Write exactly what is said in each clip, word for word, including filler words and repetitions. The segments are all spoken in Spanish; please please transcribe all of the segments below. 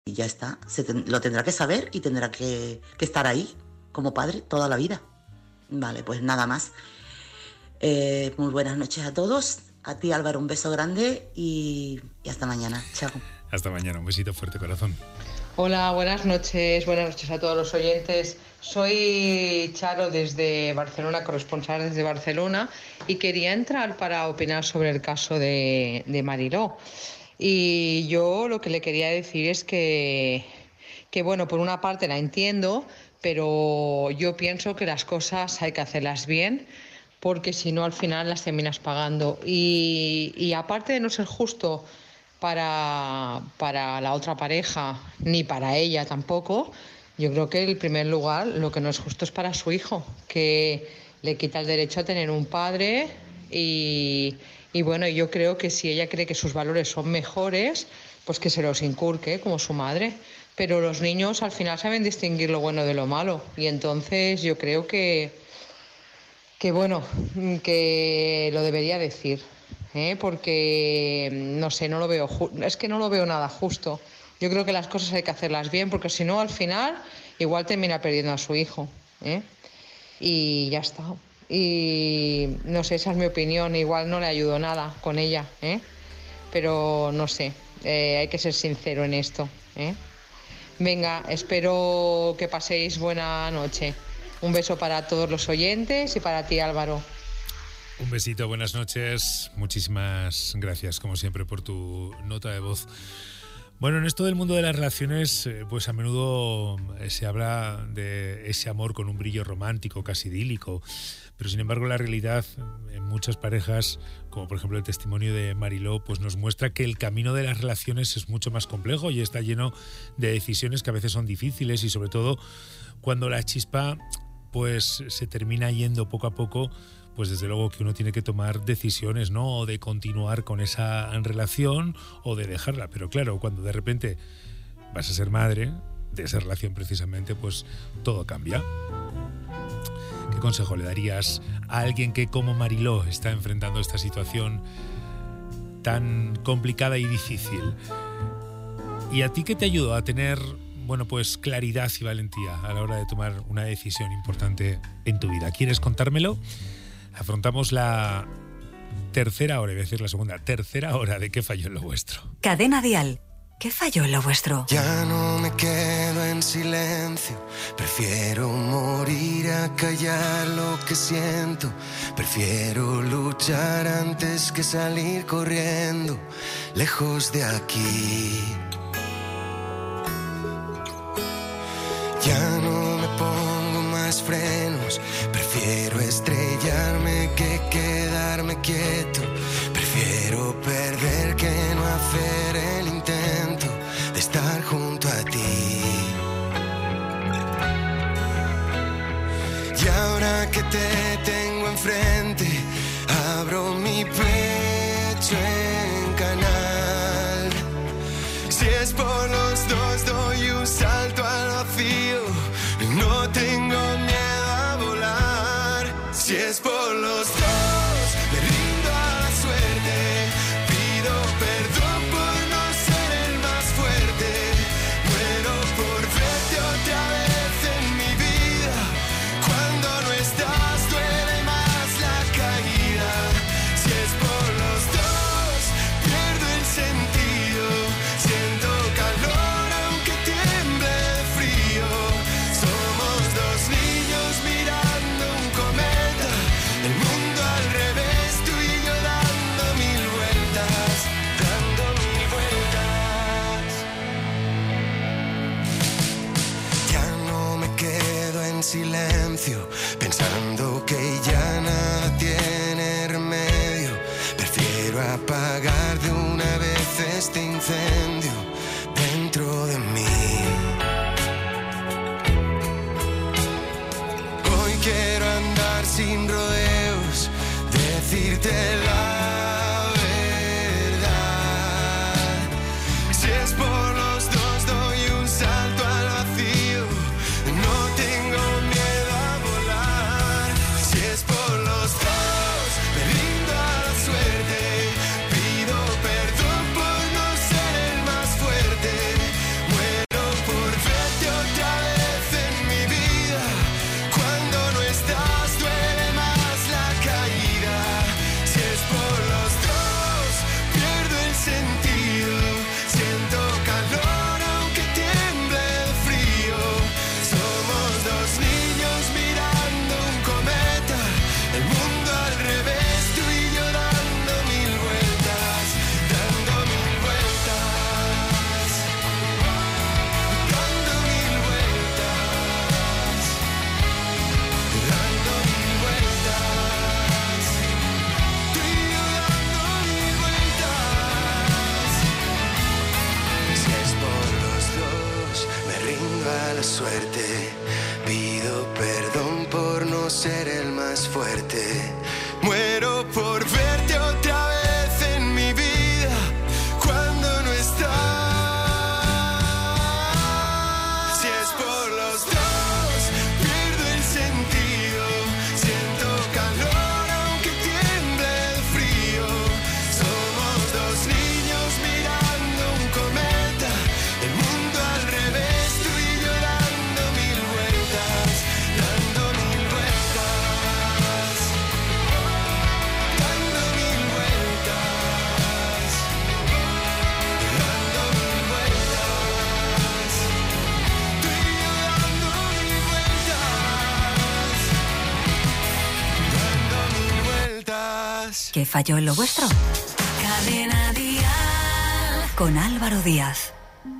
y ya está. Se ten, lo tendrá que saber y tendrá que, que estar ahí como padre toda la vida. Vale, pues nada más. Eh, muy buenas noches a todos. A ti, Álvaro, un beso grande y, y hasta mañana. Chao. Hasta mañana, un besito fuerte, corazón. Hola, buenas noches, buenas noches a todos los oyentes. Soy Charo desde Barcelona, corresponsal desde Barcelona, y quería entrar para opinar sobre el caso de, de Mariló. Y yo lo que le quería decir es que, que, bueno, por una parte la entiendo, pero yo pienso que las cosas hay que hacerlas bien, porque si no al final las terminas pagando. Y, y aparte de no ser justo para, para la otra pareja, ni para ella tampoco, yo creo que en primer lugar lo que no es justo es para su hijo, que le quita el derecho a tener un padre y... Y bueno, yo creo que si ella cree que sus valores son mejores, pues que se los inculque como su madre. Pero los niños al final saben distinguir lo bueno de lo malo. Y entonces yo creo que, que bueno, que lo debería decir. ¿eh? Porque, no sé, no lo veo, ju- es que no lo veo nada justo. Yo creo que las cosas hay que hacerlas bien, porque si no, al final, igual termina perdiendo a su hijo. ¿eh? Y ya está. Y no sé, esa es mi opinión, igual no le ayudo nada con ella, ¿eh? Pero no sé, eh, hay que ser sincero en esto, ¿eh? Venga, espero que paséis buena noche. Un beso para todos los oyentes y para ti, Álvaro. Un besito, buenas noches, muchísimas gracias como siempre por tu nota de voz. Bueno, en esto del mundo de las relaciones, pues a menudo se habla de ese amor con un brillo romántico, casi idílico. Pero sin embargo la realidad en muchas parejas, como por ejemplo el testimonio de Mariló, pues nos muestra que el camino de las relaciones es mucho más complejo y está lleno de decisiones que a veces son difíciles y sobre todo cuando la chispa pues se termina yendo poco a poco, pues desde luego que uno tiene que tomar decisiones, ¿no? O de continuar con esa relación o de dejarla. Pero claro, cuando de repente vas a ser madre de esa relación precisamente, pues todo cambia. ¿Qué consejo le darías a alguien que como Mariló está enfrentando esta situación tan complicada y difícil? ¿Y a ti qué te ayudó a tener, bueno, pues claridad y valentía a la hora de tomar una decisión importante en tu vida? ¿Quieres contármelo? Afrontamos la tercera hora, iba a decir la segunda, tercera hora de ¿Qué falló en lo vuestro? Cadena Dial. ¿Qué falló en lo vuestro? Ya no me quedo en silencio, prefiero morir a callar lo que siento, prefiero luchar antes que salir corriendo, lejos de aquí. Ya no me pongo más frenos, prefiero estrellarme que quedarme quieto, prefiero perder que no hacer el intento de estar junto a ti. Y ahora que te tengo enfrente, abro mi pecho en canal. Si es por los dos, doy un salto al vacío, no tengo miedo a volar. Si es por los dos, me rindo a la suerte, pido perdón por no ser el más fuerte, muero por verte otra vez en mi vida, cuando no estás duele más la caída. Si es por los dos, pierdo el sentido, siento calor aunque tiemble de frío, somos dos niños mirando un cometa, el mundo al revés, tú y yo dando mil vueltas, dando mil vueltas. Ya no me quedo en silencio, pensando que ya nada tiene remedio, prefiero apagar de una vez este incendio dentro de mí. Hoy quiero andar sin rodeos, decirte la verdad. Si es por los dos, doy un salto al vacío, no tengo miedo a volar. Si es por los dos, me rindo a la suerte, pido perdón por no ser el más fuerte. viva la suerte. Pido perdón por no ser el más fuerte. Muero por verte otra vez en mi vida cuando no estás. Si es por los dos, pierdo el sentido. Siento calor aunque tiemble el frío. Somos dos niños mirando un cometa. El mundo al revés, tú y yo dando mil vueltas. Dando mil vueltas. Dando mil vueltas. Dando mil vueltas. Tú y yo dando mil vueltas. Dando mil vueltas. ¿Qué falló en lo vuestro? Cadena Dial. Con Álvaro Díaz.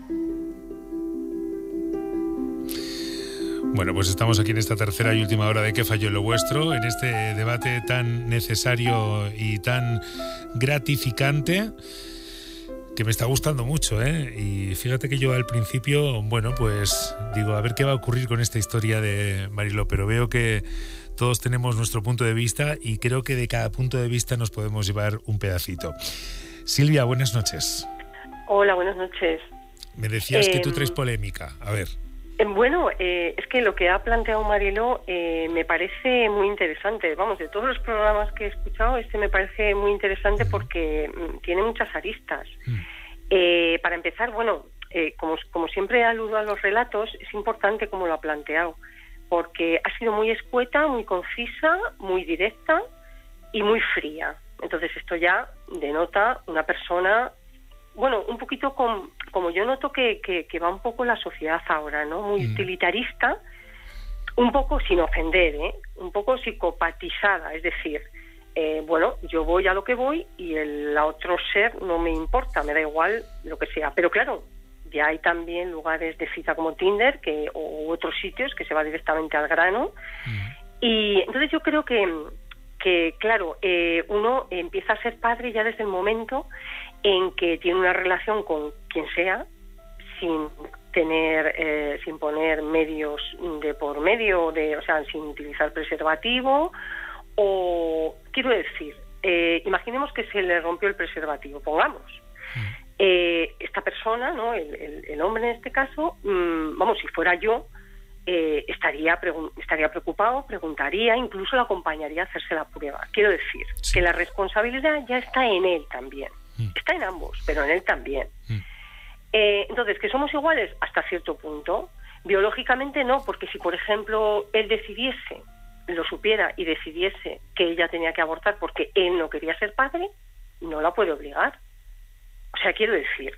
Bueno, pues estamos aquí en esta tercera y última hora de ¿Qué falló en lo vuestro? En este debate tan necesario y tan gratificante que me está gustando mucho, ¿eh? Y fíjate que yo al principio, bueno, pues digo, a ver qué va a ocurrir con esta historia de Mariló, pero veo que todos tenemos nuestro punto de vista y creo que de cada punto de vista nos podemos llevar un pedacito. Silvia, buenas noches. Hola, buenas noches. Me decías Eh, que tú traes polémica. A ver. Eh, Bueno, eh, es que lo que ha planteado Mariló eh, me parece muy interesante. Vamos, de todos los programas que he escuchado, este me parece muy interesante porque mm, tiene muchas aristas. Eh, para empezar, bueno, eh, como, como siempre aludo a los relatos, es importante cómo lo ha planteado, porque ha sido muy escueta, muy concisa, muy directa y muy fría. Entonces esto ya denota una persona, bueno, un poquito con, como yo noto que, que, que va un poco la sociedad ahora, ¿no? Muy Mm. utilitarista, un poco sin ofender, ¿eh? Un poco psicopatizada, es decir, eh, bueno, yo voy a lo que voy y el la otro ser no me importa, me da igual lo que sea. Pero claro, ya hay también lugares de cita como Tinder que o otros sitios que se va directamente al grano. Y entonces yo creo que, que claro, eh, uno empieza a ser padre ya desde el momento en que tiene una relación con quien sea, sin tener, eh, sin poner medios de por medio, de, o sea, sin utilizar preservativo, o quiero decir, eh, imaginemos que se le rompió el preservativo, pongamos. Eh, esta persona, ¿no? el, el, el hombre en este caso, mmm, vamos, si fuera yo, eh, estaría pregun- estaría preocupado, preguntaría, incluso lo acompañaría a hacerse la prueba. Quiero decir, Sí. que la responsabilidad ya está en él también. Mm. Está en ambos, pero en él también. Mm. Eh, entonces, ¿que somos iguales? Hasta cierto punto. Biológicamente no, porque si, por ejemplo, él decidiese, lo supiera y decidiese que ella tenía que abortar porque él no quería ser padre, no la puede obligar. O sea, quiero decir,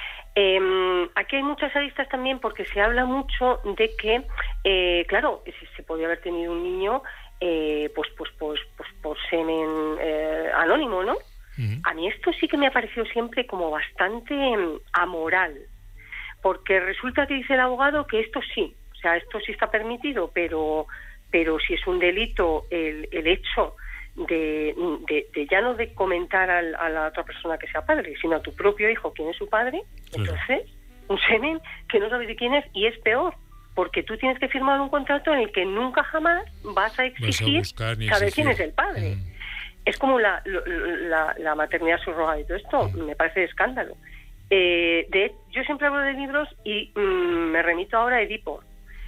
eh, aquí hay muchas aristas también porque se habla mucho de que, eh, claro, si se podía haber tenido un niño, eh, pues, pues, pues, pues por semen eh, anónimo, ¿no? Ujú. A mí esto sí que me ha parecido siempre como bastante mm, amoral, porque resulta que dice el abogado que esto sí, o sea, esto sí está permitido, pero, pero si es un delito el, el hecho de, de, de ya no de comentar al, a la otra persona que sea padre, sino a tu propio hijo quién es su padre, Claro. entonces un semen que no sabes de quién es, y es peor, porque tú tienes que firmar un contrato en el que nunca jamás vas a exigir buscar ni saber exigir. quién es el padre. Mm. Es como la, la, la maternidad subrogada y todo esto, Mm. me parece de escándalo. Eh, de, yo siempre hablo de libros y mm, me remito ahora a Edipo.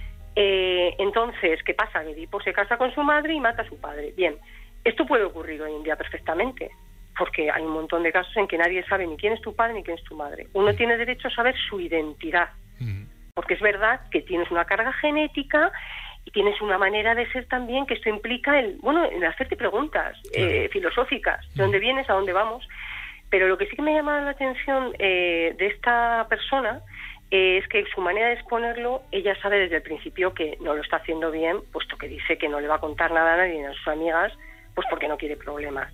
Eh, entonces, ¿qué pasa? Edipo se casa con su madre y mata a su padre. Bien, esto puede ocurrir hoy en día perfectamente, porque hay un montón de casos en que nadie sabe ni quién es tu padre ni quién es tu madre. Uno tiene derecho a saber su identidad, Mm. porque es verdad que tienes una carga genética y tienes una manera de ser también que esto implica el, bueno, el hacerte preguntas eh, filosóficas, de dónde vienes, a dónde vamos. Pero lo que sí que me llama la atención eh, de esta persona eh, es que su manera de exponerlo, ella sabe desde el principio que no lo está haciendo bien, puesto que dice que no le va a contar nada a nadie ni a sus amigas, pues porque no quiere problemas.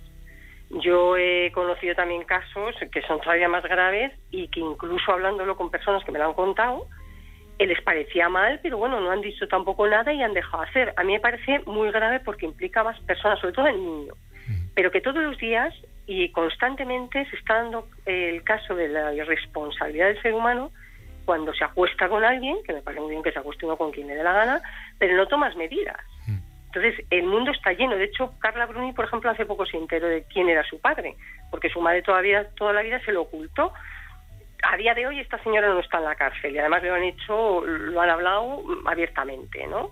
Yo he conocido también casos que son todavía más graves y que incluso hablándolo con personas que me lo han contado, eh, les parecía mal, pero bueno, no han dicho tampoco nada y han dejado hacer. A mí me parece muy grave porque implica a más personas, sobre todo el niño, pero que todos los días y constantemente se está dando eh, el caso de la irresponsabilidad del ser humano cuando se acuesta con alguien, que me parece muy bien que se acueste uno con quien le dé la gana, pero no tomas medidas. Entonces, el mundo está lleno. De hecho, Carla Bruni, por ejemplo, hace poco se enteró de quién era su padre, porque su madre todavía toda la vida se lo ocultó. A día de hoy esta señora no está en la cárcel y además lo han hecho, lo han hablado abiertamente, ¿no?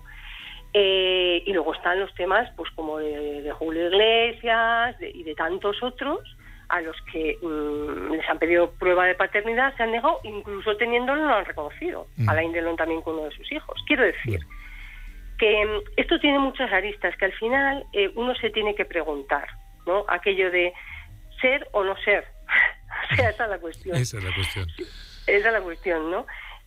Eh, y luego están los temas, pues como de, de Julio Iglesias de, y de tantos otros a los que mmm, les han pedido prueba de paternidad, se han negado, incluso teniéndolo no lo han reconocido. Mm. Alain Delon también con uno de sus hijos. Quiero decir mm. que um, esto tiene muchas aristas, que al final eh, uno se tiene que preguntar, ¿no? Aquello de ser o no ser. O sea, esa es la cuestión. Esa es la cuestión. Esa es la cuestión, ¿no?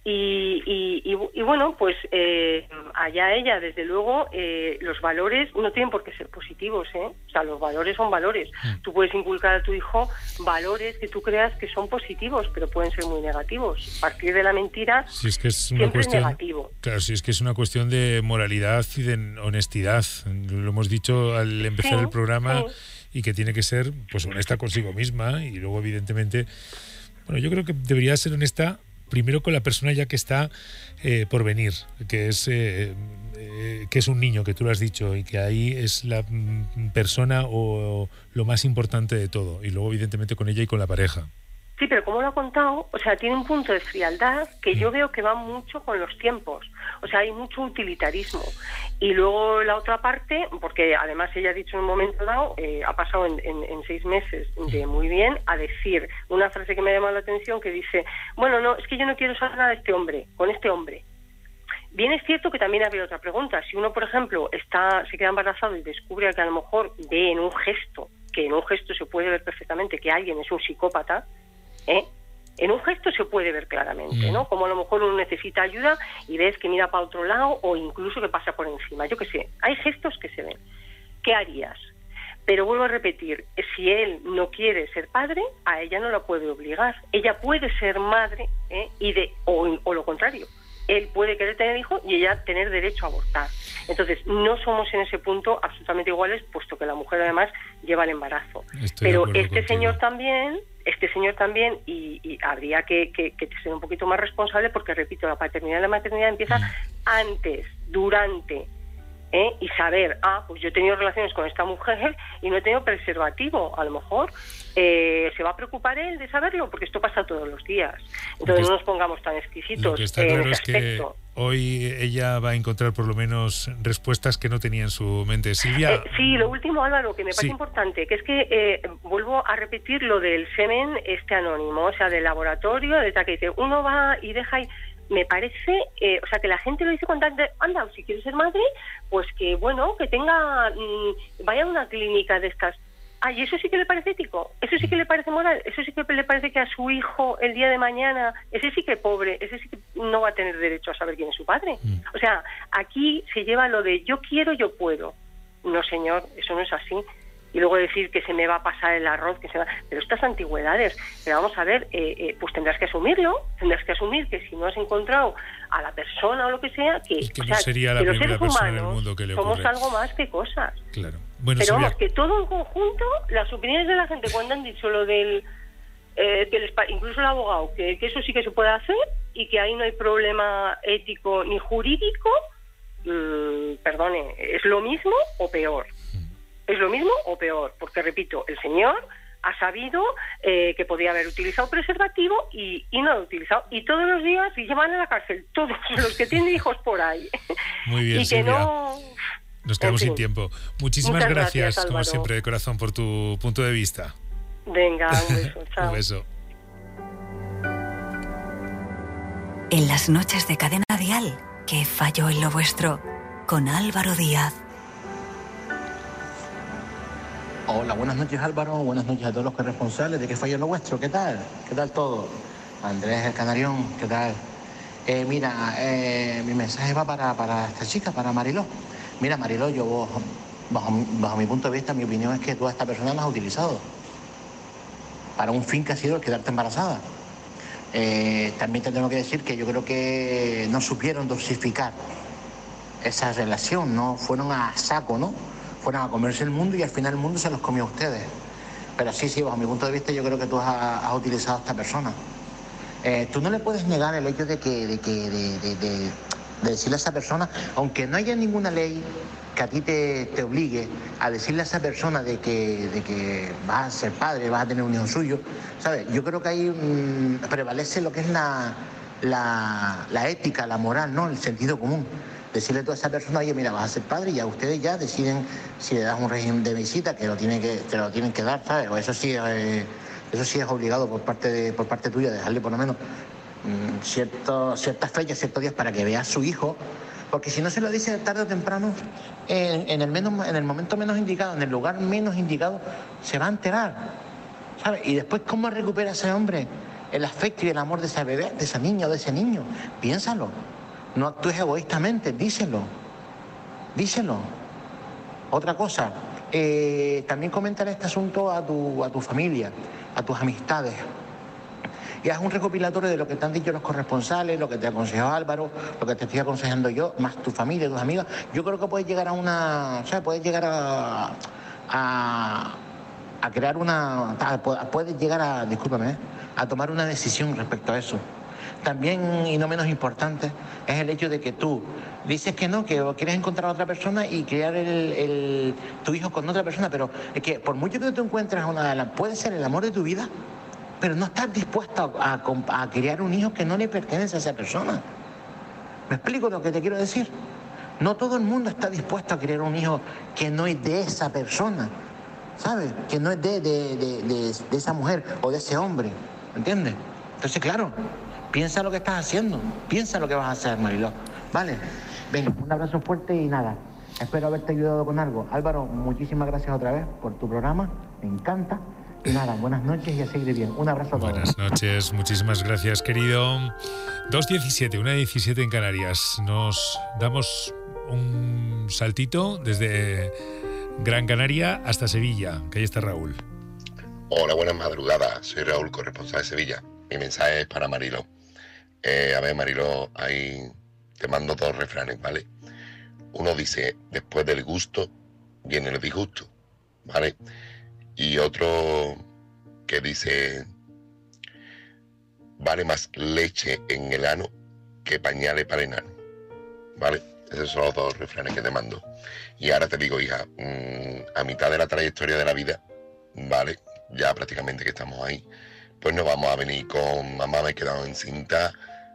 Y, y, y, y bueno, pues eh, allá ella, desde luego, eh, los valores no tienen por qué ser positivos, ¿eh? O sea, los valores son valores. Mm. Tú puedes inculcar a tu hijo valores que tú creas que son positivos, pero pueden ser muy negativos. Partir de la mentira si es que es una siempre cuestión, es negativo. Claro, si es que es una cuestión de moralidad y de honestidad. Lo hemos dicho al empezar sí, el programa... Sí. Y que tiene que ser pues honesta consigo misma y luego evidentemente, bueno, yo creo que debería ser honesta primero con la persona ya que está eh, por venir, que es eh, eh, que es un niño, que tú lo has dicho, y que ahí es la mm, persona o, o lo más importante de todo, y luego evidentemente con ella y con la pareja. Sí, pero como lo ha contado, o sea, tiene un punto de frialdad que yo veo que va mucho con los tiempos. O sea, hay mucho utilitarismo. Y luego la otra parte, porque además ella ha dicho en un momento dado, eh, ha pasado en, en, en seis meses de muy bien a decir una frase que me ha llamado la atención que dice, bueno, no, es que yo no quiero saber nada de este hombre, con este hombre. Bien es cierto que también había otra pregunta. Si uno, por ejemplo, está se queda embarazado y descubre que a lo mejor ve en un gesto, que en un gesto se puede ver perfectamente que alguien es un psicópata, ¿eh? En un gesto se puede ver claramente, ¿no? Como a lo mejor uno necesita ayuda y ves que mira para otro lado o incluso que pasa por encima. Yo qué sé, hay gestos que se ven. ¿Qué harías? Pero vuelvo a repetir, si él no quiere ser padre, a ella no la puede obligar. Ella puede ser madre, ¿eh? y de o, o lo contrario. Él puede querer tener hijos y ella tener derecho a abortar. Entonces, no somos en ese punto absolutamente iguales, puesto que la mujer además lleva el embarazo. Estoy Pero este contigo. señor también, este señor también, y, y habría que, que, que ser un poquito más responsable, porque repito, la paternidad y la maternidad empieza mm. antes, durante, ¿eh? Y saber, ah, pues yo he tenido relaciones con esta mujer y no he tenido preservativo, a lo mejor eh, se va a preocupar él de saberlo, porque esto pasa todos los días. Entonces no nos pongamos tan exquisitos. Lo que está en claro ese es que aspecto. Hoy ella va a encontrar por lo menos respuestas que no tenía en su mente. Silvia. Eh, sí, lo último, Álvaro, que me parece sí. importante, que es que eh, vuelvo a repetir lo del semen este anónimo, o sea, del laboratorio, de que dice, uno va y deja ahí. Me parece, eh, o sea, que la gente lo dice con tal de, anda, si quieres ser madre, pues que, bueno, que tenga, mmm, vaya a una clínica de estas. Ay, ¿eso sí que le parece ético? ¿Eso sí que le parece moral? ¿Eso sí que le parece que a su hijo el día de mañana, ese sí que pobre, ese sí que no va a tener derecho a saber quién es su padre? Mm. O sea, aquí se lleva lo de yo quiero, yo puedo. No, señor, eso no es así. Y luego decir que se me va a pasar el arroz, que se va... Pero estas antigüedades, pero vamos a ver, eh, eh, pues tendrás que asumirlo, tendrás que asumir que si no has encontrado a la persona o lo que sea, que, y que o no sea, sería la que primera los seres persona humanos en el mundo que le ocurre. somos algo más que cosas. Claro. Bueno, pero Silvia... vamos, que todo en conjunto, las opiniones de la gente cuando han dicho lo del... Eh, que les, incluso el abogado, que, que eso sí que se puede hacer y que ahí no hay problema ético ni jurídico, mmm, perdone, ¿es lo mismo o peor? ¿Es lo mismo o peor? Porque, repito, el señor ha sabido eh, que podía haber utilizado preservativo y, y no lo ha utilizado. Y todos los días y llevan a la cárcel todos los que tienen hijos por ahí. Muy bien, y que Silvia. No... Nos quedamos en sin fin. tiempo. Muchísimas Muchas gracias, gracias como siempre, de corazón, por tu punto de vista. Venga, un beso. Chao. Un beso. En las noches de Cadena Dial, que falló en lo vuestro, con Álvaro Díaz. Hola, buenas noches Álvaro, buenas noches a todos los corresponsales de Que Falló lo Vuestro, ¿qué tal? ¿Qué tal todo? Andrés el Canarión, ¿qué tal? Eh, mira, eh, mi mensaje va para, para esta chica, para Mariló. Mira, Mariló, yo bajo, bajo mi punto de vista, mi opinión es que tú a esta persona la has utilizado para un fin que ha sido el quedarte embarazada. Eh, también te tengo que decir que yo creo que no supieron dosificar esa relación, no fueron a saco, ¿no? Fueron a comerse el mundo y al final el mundo se los comió a ustedes. Pero sí, sí, bajo mi punto de vista yo creo que tú has, has utilizado a esta persona. Eh, tú no le puedes negar el hecho de que, de, que de, de, de, de decirle a esa persona, aunque no haya ninguna ley que a ti te, te obligue a decirle a esa persona de que, de que vas a ser padre, vas a tener un hijo suyo, ¿sabes? Yo creo que ahí mmm, prevalece lo que es la, la, la ética, la moral, ¿no? El sentido común. Decirle a toda esa persona, oye, mira, vas a ser padre y ya ustedes ya deciden si le das un régimen de visita, que lo tienen que, que, lo tienen que dar, ¿sabes? O eso sí, eh, eso sí es obligado por parte, de, por parte tuya, dejarle por lo menos mmm, cierto, ciertas fechas, ciertos días para que vea a su hijo. Porque si no se lo dice tarde o temprano, en, en, el menos, en el momento menos indicado, en el lugar menos indicado, se va a enterar, ¿sabes? Y después, ¿cómo recupera ese hombre el afecto y el amor de esa bebé, de esa niña o de ese niño? Piénsalo. No actúes egoístamente, díselo. Díselo. Otra cosa, eh, también coméntale este asunto a tu, a tu familia, a tus amistades. Y haz un recopilatorio de lo que te han dicho los corresponsales, lo que te ha aconsejado Álvaro, lo que te estoy aconsejando yo, más tu familia, tus amigas. Yo creo que puedes llegar a una... O sea, puedes llegar a... a, a crear una... A, puedes llegar a... Discúlpame, ¿eh? A tomar una decisión respecto a eso. También, y no menos importante, es el hecho de que tú dices que no, que quieres encontrar a otra persona y crear el, el, tu hijo con otra persona, pero es que por mucho que tú encuentres una... Puede ser el amor de tu vida, pero no estás dispuesto a, a, a criar un hijo que no le pertenece a esa persona. ¿Me explico lo que te quiero decir? No todo el mundo está dispuesto a criar un hijo que no es de esa persona, ¿sabes? Que no es de, de, de, de, de esa mujer o de ese hombre, ¿entiendes? Entonces, claro, piensa lo que estás haciendo, piensa lo que vas a hacer, Mariló. Vale, venga, un abrazo fuerte y nada, espero haberte ayudado con algo. Álvaro, muchísimas gracias otra vez por tu programa, me encanta. Y nada, buenas noches y a seguir bien. Un abrazo a todos. Buenas noches, muchísimas gracias, querido. dos diecisiete, una diecisiete en Canarias. Nos damos un saltito desde Gran Canaria hasta Sevilla, que ahí está Raúl. Hola, buenas madrugadas. Soy Raúl, corresponsal de Sevilla. Mi mensaje es para Mariló. Eh, a ver, Mariló, ahí te mando dos refranes, ¿vale? Uno dice, después del gusto viene el disgusto, ¿vale? Y otro que dice, vale más leche en el ano que pañales para enano, ¿vale? Esos son los dos refranes que te mando. Y ahora te digo, hija, mmm, a mitad de la trayectoria de la vida, ¿vale? Ya prácticamente que estamos ahí, pues no vamos a venir con mamá me he quedado encinta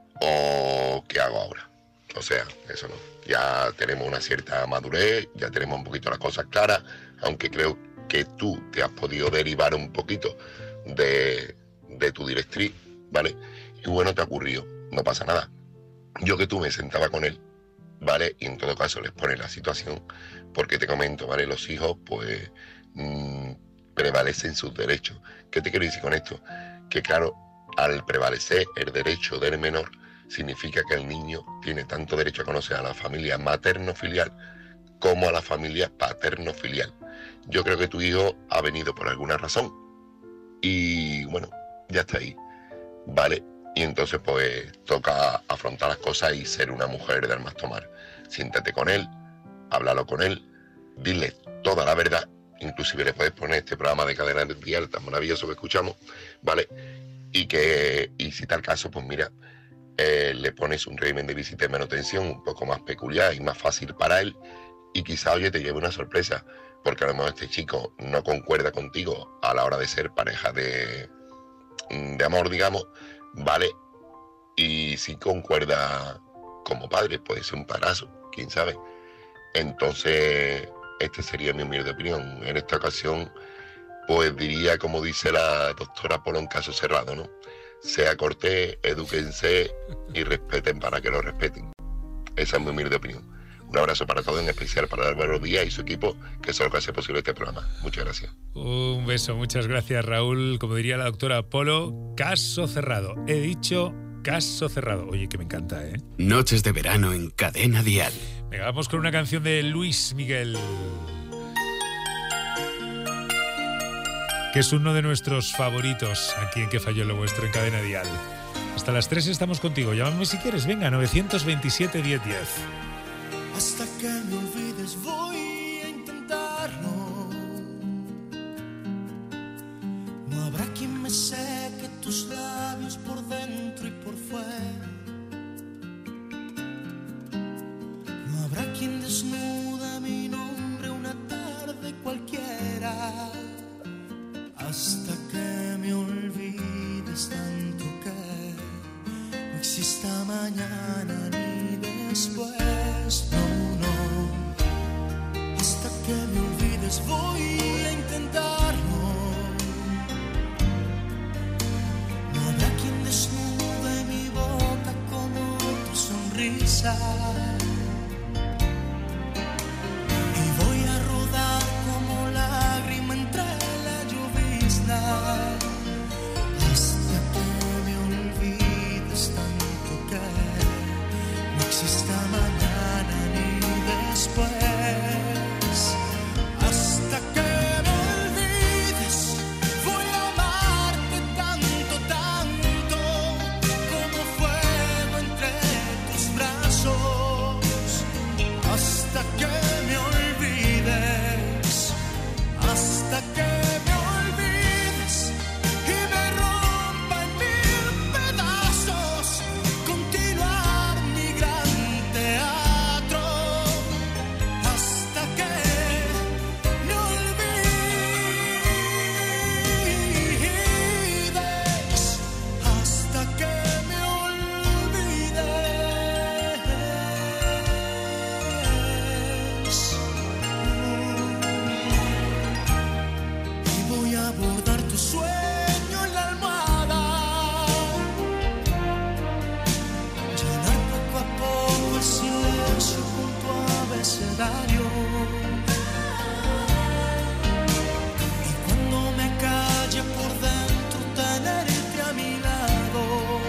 o ¿qué hago ahora? O sea, eso no. Ya tenemos una cierta madurez, ya tenemos un poquito las cosas claras, aunque creo que que tú te has podido derivar un poquito de, de tu directriz, ¿vale? Y bueno, te ha ocurrido, no pasa nada. Yo que tú me sentaba con él, ¿vale? Y en todo caso les pone la situación, porque te comento, ¿vale? Los hijos, pues, mmm, prevalecen sus derechos. ¿Qué te quiero decir con esto? Que claro, al prevalecer el derecho del menor, significa que el niño tiene tanto derecho a conocer a la familia materno-filial como a la familia paterno-filial. Yo creo que tu hijo ha venido por alguna razón y bueno, ya está ahí, ¿vale? Y entonces pues toca afrontar las cosas y ser una mujer del más tomar. Siéntate con él, háblalo con él, dile toda la verdad, inclusive le puedes poner este programa de Cadena Dial tan maravilloso que escuchamos, ¿vale? Y que, y si tal caso, pues mira, eh, le pones un régimen de visita y manutención un poco más peculiar y más fácil para él y quizá, oye, te lleve una sorpresa. Porque a lo mejor este chico no concuerda contigo a la hora de ser pareja de, de amor, digamos, ¿vale? Y si concuerda como padre, puede ser un parazo, quién sabe. Entonces, esta sería mi humilde opinión. En esta ocasión, pues diría, como dice la doctora Polo en caso cerrado, ¿no? Sea cortés, edúquense y respeten para que lo respeten. Esa es mi humilde opinión. Un abrazo para todos, en especial para Álvaro Díaz y su equipo, que son los que hace posible este programa. Muchas gracias. Un beso, muchas gracias, Raúl. Como diría la doctora Polo, caso cerrado. He dicho caso cerrado. Oye, que me encanta, ¿eh? Noches de verano en Cadena Dial. Venga, vamos con una canción de Luis Miguel, que es uno de nuestros favoritos aquí en Que Falló Lo Vuestro en Cadena Dial. Hasta las tres estamos contigo. Llámame si quieres. Venga, nueve veintisiete, diez diez. Hasta que me olvides voy a intentarlo. No habrá quien me seque tus labios por dentro y sonrisa. Y voy a rodar como lágrima entre la llovizna. Hasta que me olvides tanto que no exista mañana ni después. Hasta que me olvides, voy a amarte tanto, tanto, como fuego entre tus brazos. Hasta que me olvides, hasta que me olvides y me rompa en mil pedazos. Continuar mi gran teatro. Hasta que me olvides, hasta que me olvides. Y voy a abordar tu sueño en la almohada, llenar poco a poco el silencio con tu abecedario. Y cuando me calle por dentro, tenerte a mi lado.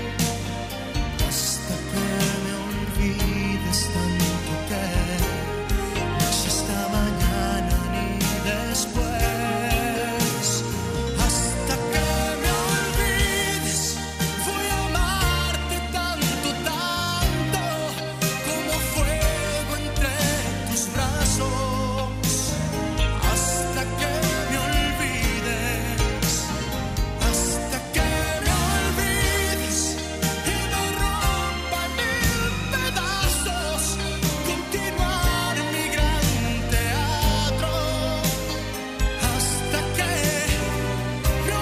Hasta que me olvides tanto que no exista mañana ni después. Hasta que me olvides, voy a amarte tanto, tanto, como fuego entre tus brazos. Hasta que me olvides, hasta que me olvides y me rompa en mil pedazos. Continuar mi gran teatro. Hasta que me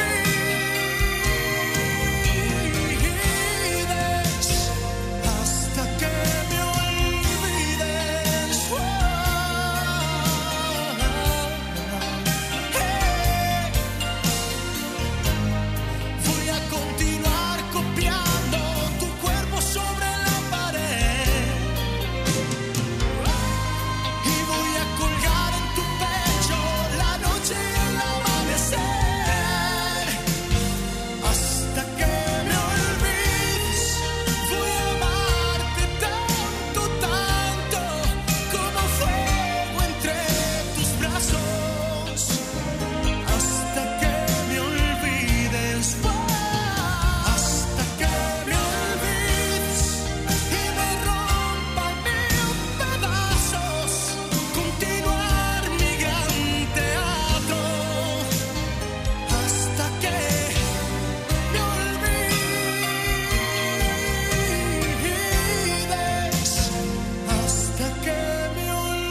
olvides, hasta que me olvides. Voy a continuar copiando tu cuerpo sobre la pared. Y voy a colgar en tu pecho la noche y el amanecer. Hasta que me olvides, voy a amarte tanto, tanto, como fuego entre tus brazos. Hasta que me olvides, hasta que me olvides y me rompa en mil pedazos. Continuar mi gran teatro. Hasta que me olvides, hasta que me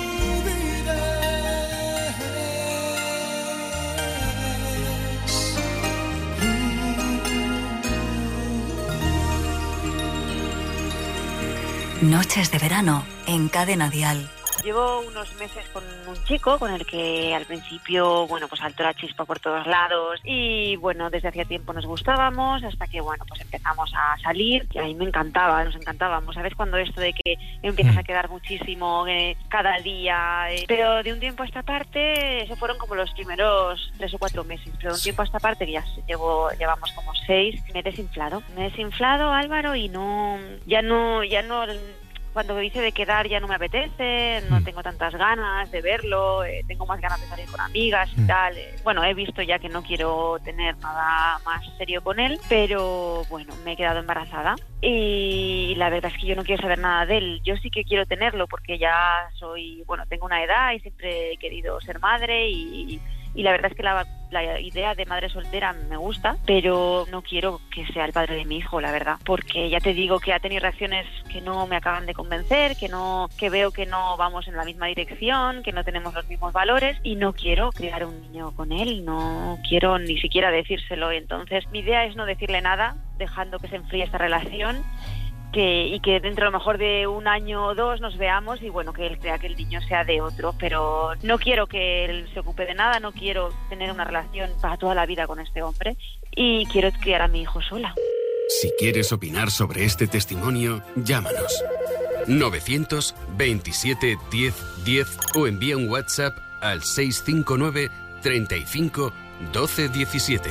olvides. Noches de verano en Cadena Dial. Llevo unos meses con un chico con el que al principio, bueno, pues saltó la chispa por todos lados y, bueno, desde hacía tiempo nos gustábamos hasta que, bueno, pues empezamos a salir y a mí me encantaba, nos encantábamos. ¿Sabes? Cuando esto de que empiezas a quedar muchísimo eh, cada día, eh, pero de un tiempo a esta parte, eso fueron como los primeros tres o cuatro meses, pero de un tiempo a esta parte, que ya llevo, llevamos como seis, me he desinflado. Me he desinflado, Álvaro, y no, ya no, ya no... Cuando dice de quedar ya no me apetece, no tengo tantas ganas de verlo, eh, tengo más ganas de salir con amigas y tal. Eh, bueno, he visto ya que no quiero tener nada más serio con él, pero bueno, me he quedado embarazada y la verdad es que yo no quiero saber nada de él. Yo sí que quiero tenerlo porque ya soy, bueno, tengo una edad y siempre he querido ser madre y... Y la verdad es que la, la idea de madre soltera me gusta, pero no quiero que sea el padre de mi hijo, la verdad. Porque ya te digo que ha tenido reacciones que no me acaban de convencer, que no, que veo que no vamos en la misma dirección, que no tenemos los mismos valores y no quiero criar un niño con él, no quiero ni siquiera decírselo. Entonces mi idea es no decirle nada, dejando que se enfríe esta relación. Que, y que dentro a lo mejor de un año o dos nos veamos y bueno, que él crea que el niño sea de otro, pero no quiero que él se ocupe de nada, no quiero tener una relación para toda la vida con este hombre y quiero criar a mi hijo sola. Si quieres opinar sobre este testimonio, llámanos. novecientos veintisiete diez diez o envía un WhatsApp al seis cinco nueve treinta y cinco doce diecisiete.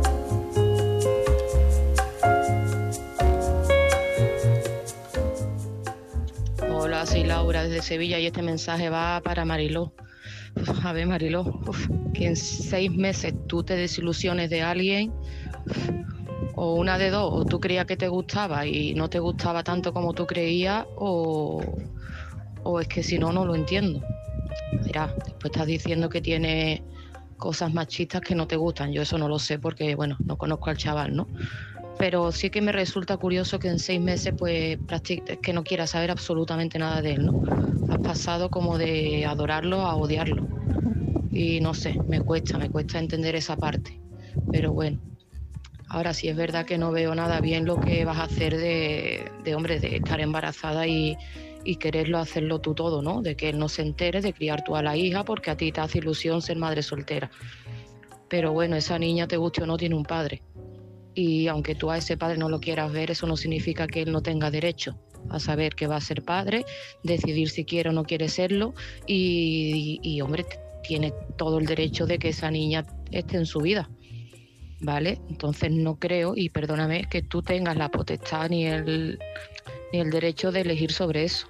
Hola, soy Laura desde Sevilla y este mensaje va para Mariló. Uf, a ver, Mariló, uf, que en seis meses tú te desilusiones de alguien, uf, o una de dos, o tú creías que te gustaba y no te gustaba tanto como tú creías, o, o es que si no, no lo entiendo. Mira, después estás diciendo que tiene cosas machistas que no te gustan. Yo eso no lo sé porque, bueno, no conozco al chaval, ¿no? Pero sí que me resulta curioso que en seis meses, pues, practic- que no quieras saber absolutamente nada de él, ¿no? Has pasado como de adorarlo a odiarlo. Y no sé, me cuesta, me cuesta entender esa parte. Pero bueno, ahora sí es verdad que no veo nada bien lo que vas a hacer de, de hombre, de estar embarazada y, y quererlo hacerlo tú todo, ¿no? De que él no se entere, de criar tú a la hija, porque a ti te hace ilusión ser madre soltera. Pero bueno, esa niña, te guste o no, tiene un padre. Y aunque tú a ese padre no lo quieras ver, eso no significa que él no tenga derecho a saber que va a ser padre, decidir si quiere o no quiere serlo y, y, y hombre, tiene todo el derecho de que esa niña esté en su vida, ¿vale? Entonces no creo, y perdóname, que tú tengas la potestad ni el, ni el derecho de elegir sobre eso.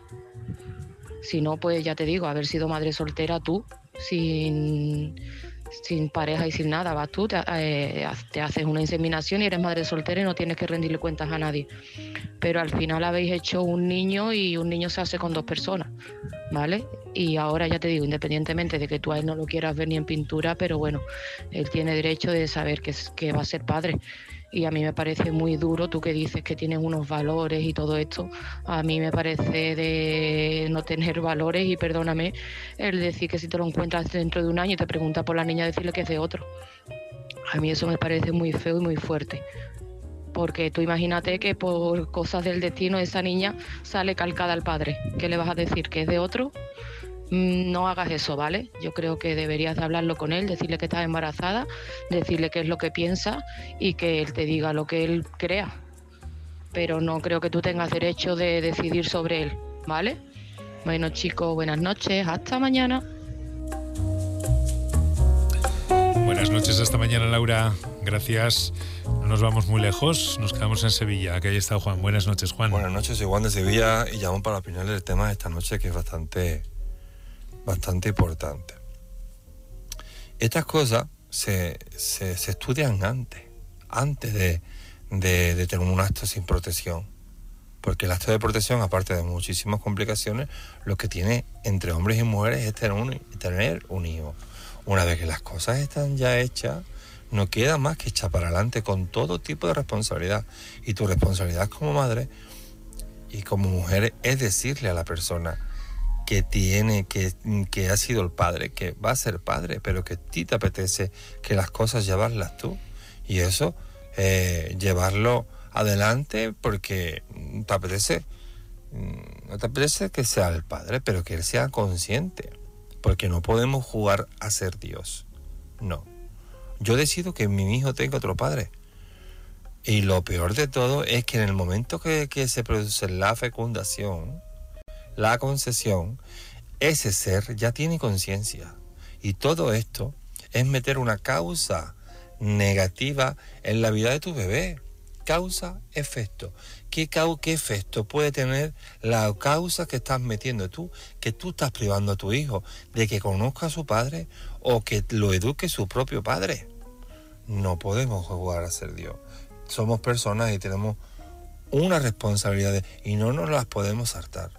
Si no, pues ya te digo, haber sido madre soltera tú, sin... sin pareja y sin nada, vas tú, te, eh, te haces una inseminación y eres madre soltera y no tienes que rendirle cuentas a nadie. Pero al final habéis hecho un niño y un niño se hace con dos personas, ¿vale? Y ahora ya te digo, independientemente de que tú a él no lo quieras ver ni en pintura, pero bueno, él tiene derecho de saber que, que va a ser padre. Y a mí me parece muy duro, tú que dices que tienes unos valores y todo esto, a mí me parece de no tener valores y perdóname, el decir que si te lo encuentras dentro de un año y te preguntas por la niña, decirle que es de otro. A mí eso me parece muy feo y muy fuerte. Porque tú imagínate que por cosas del destino esa niña sale calcada al padre. ¿Qué le vas a decir? ¿Que es de otro? No hagas eso, ¿vale? Yo creo que deberías de hablarlo con él, decirle que estás embarazada, decirle qué es lo que piensa y que él te diga lo que él crea. Pero no creo que tú tengas derecho de decidir sobre él, ¿vale? Bueno, chicos, buenas noches, hasta mañana. Buenas noches, hasta mañana, Laura. Gracias. No nos vamos muy lejos, nos quedamos en Sevilla, que ahí está Juan. Buenas noches, Juan. Buenas noches, soy Juan de Sevilla y llamo para opinar del tema de esta noche, que es bastante... bastante importante. Estas cosas se, se, se estudian antes, antes de, de, de tener un acto sin protección. Porque el acto de protección, aparte de muchísimas complicaciones, lo que tiene entre hombres y mujeres es tener un, tener un hijo. Una vez que las cosas están ya hechas, no queda más que echar para adelante con todo tipo de responsabilidad. Y tu responsabilidad como madre y como mujer es decirle a la persona que tiene, que, que ha sido el padre, que va a ser padre, pero que a ti te apetece que las cosas llevarlas tú. Y eso, eh, llevarlo adelante porque te apetece, no te apetece que sea el padre, pero que él sea consciente. Porque no podemos jugar a ser Dios. No. Yo decido que mi hijo tenga otro padre. Y lo peor de todo es que en el momento que, que se produce la fecundación, la concesión, ese ser ya tiene conciencia. Y todo esto es meter una causa negativa en la vida de tu bebé. Causa-efecto. ¿Qué, cau- ¿Qué efecto puede tener la causa que estás metiendo tú? Que tú estás privando a tu hijo de que conozca a su padre o que lo eduque su propio padre. No podemos jugar a ser Dios. Somos personas y tenemos una responsabilidad y no nos las podemos saltar.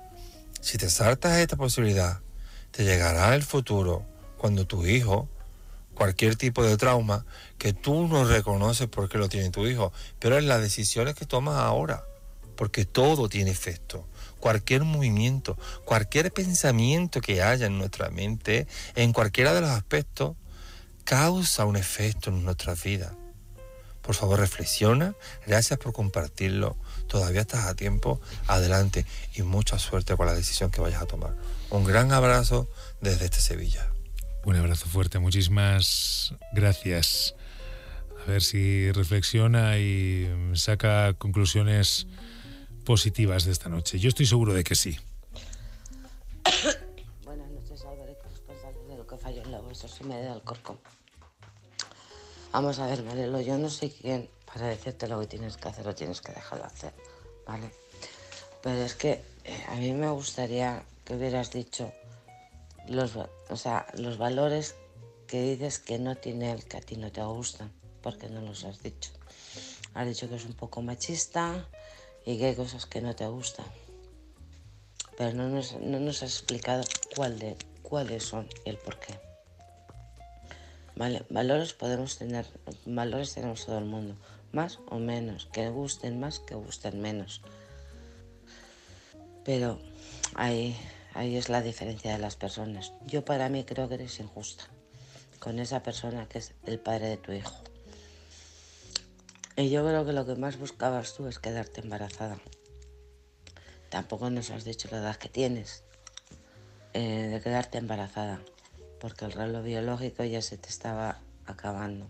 Si te saltas esta posibilidad, te llegará el futuro cuando tu hijo, cualquier tipo de trauma, que tú no reconoces porque lo tiene tu hijo, pero en las decisiones que tomas ahora, porque todo tiene efecto. Cualquier movimiento, cualquier pensamiento que haya en nuestra mente, en cualquiera de los aspectos, causa un efecto en nuestras vidas. Por favor, reflexiona. Gracias por compartirlo. Todavía estás a tiempo. Adelante y mucha suerte con la decisión que vayas a tomar. Un gran abrazo desde este Sevilla. Un abrazo fuerte. Muchísimas gracias. A ver si reflexiona y saca conclusiones positivas de esta noche. Yo estoy seguro de que sí. Buenas noches, Álvaro, responsable de lo que falló en la bolsa, se me da el corco. Vamos a ver, Marilo, yo no sé quién para decirte lo que tienes que hacer o tienes que dejar de hacer, ¿vale? Pero es que eh, a mí me gustaría que hubieras dicho los, o sea, los valores que dices que no tiene él, que a ti no te gustan, porque no los has dicho. Has dicho que es un poco machista y que hay cosas que no te gustan. Pero no nos, no nos has explicado cuál de, cuáles son y el por qué. Vale, valores podemos tener, valores tenemos todo el mundo, más o menos, que gusten más, que gusten menos. Pero ahí, ahí es la diferencia de las personas. Yo para mí creo que eres injusta con esa persona que es el padre de tu hijo. Y yo creo que lo que más buscabas tú es quedarte embarazada. Tampoco nos has dicho la edad que tienes eh, de quedarte embarazada, porque el reloj biológico ya se te estaba acabando.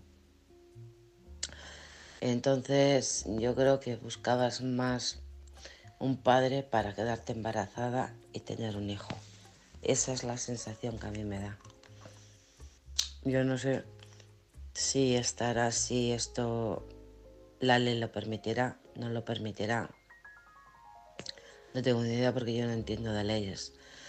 Entonces yo creo que buscabas más un padre para quedarte embarazada y tener un hijo. Esa es la sensación que a mí me da. Yo no sé si estará así, esto la ley lo permitirá, no lo permitirá. No tengo ni idea porque yo no entiendo de leyes.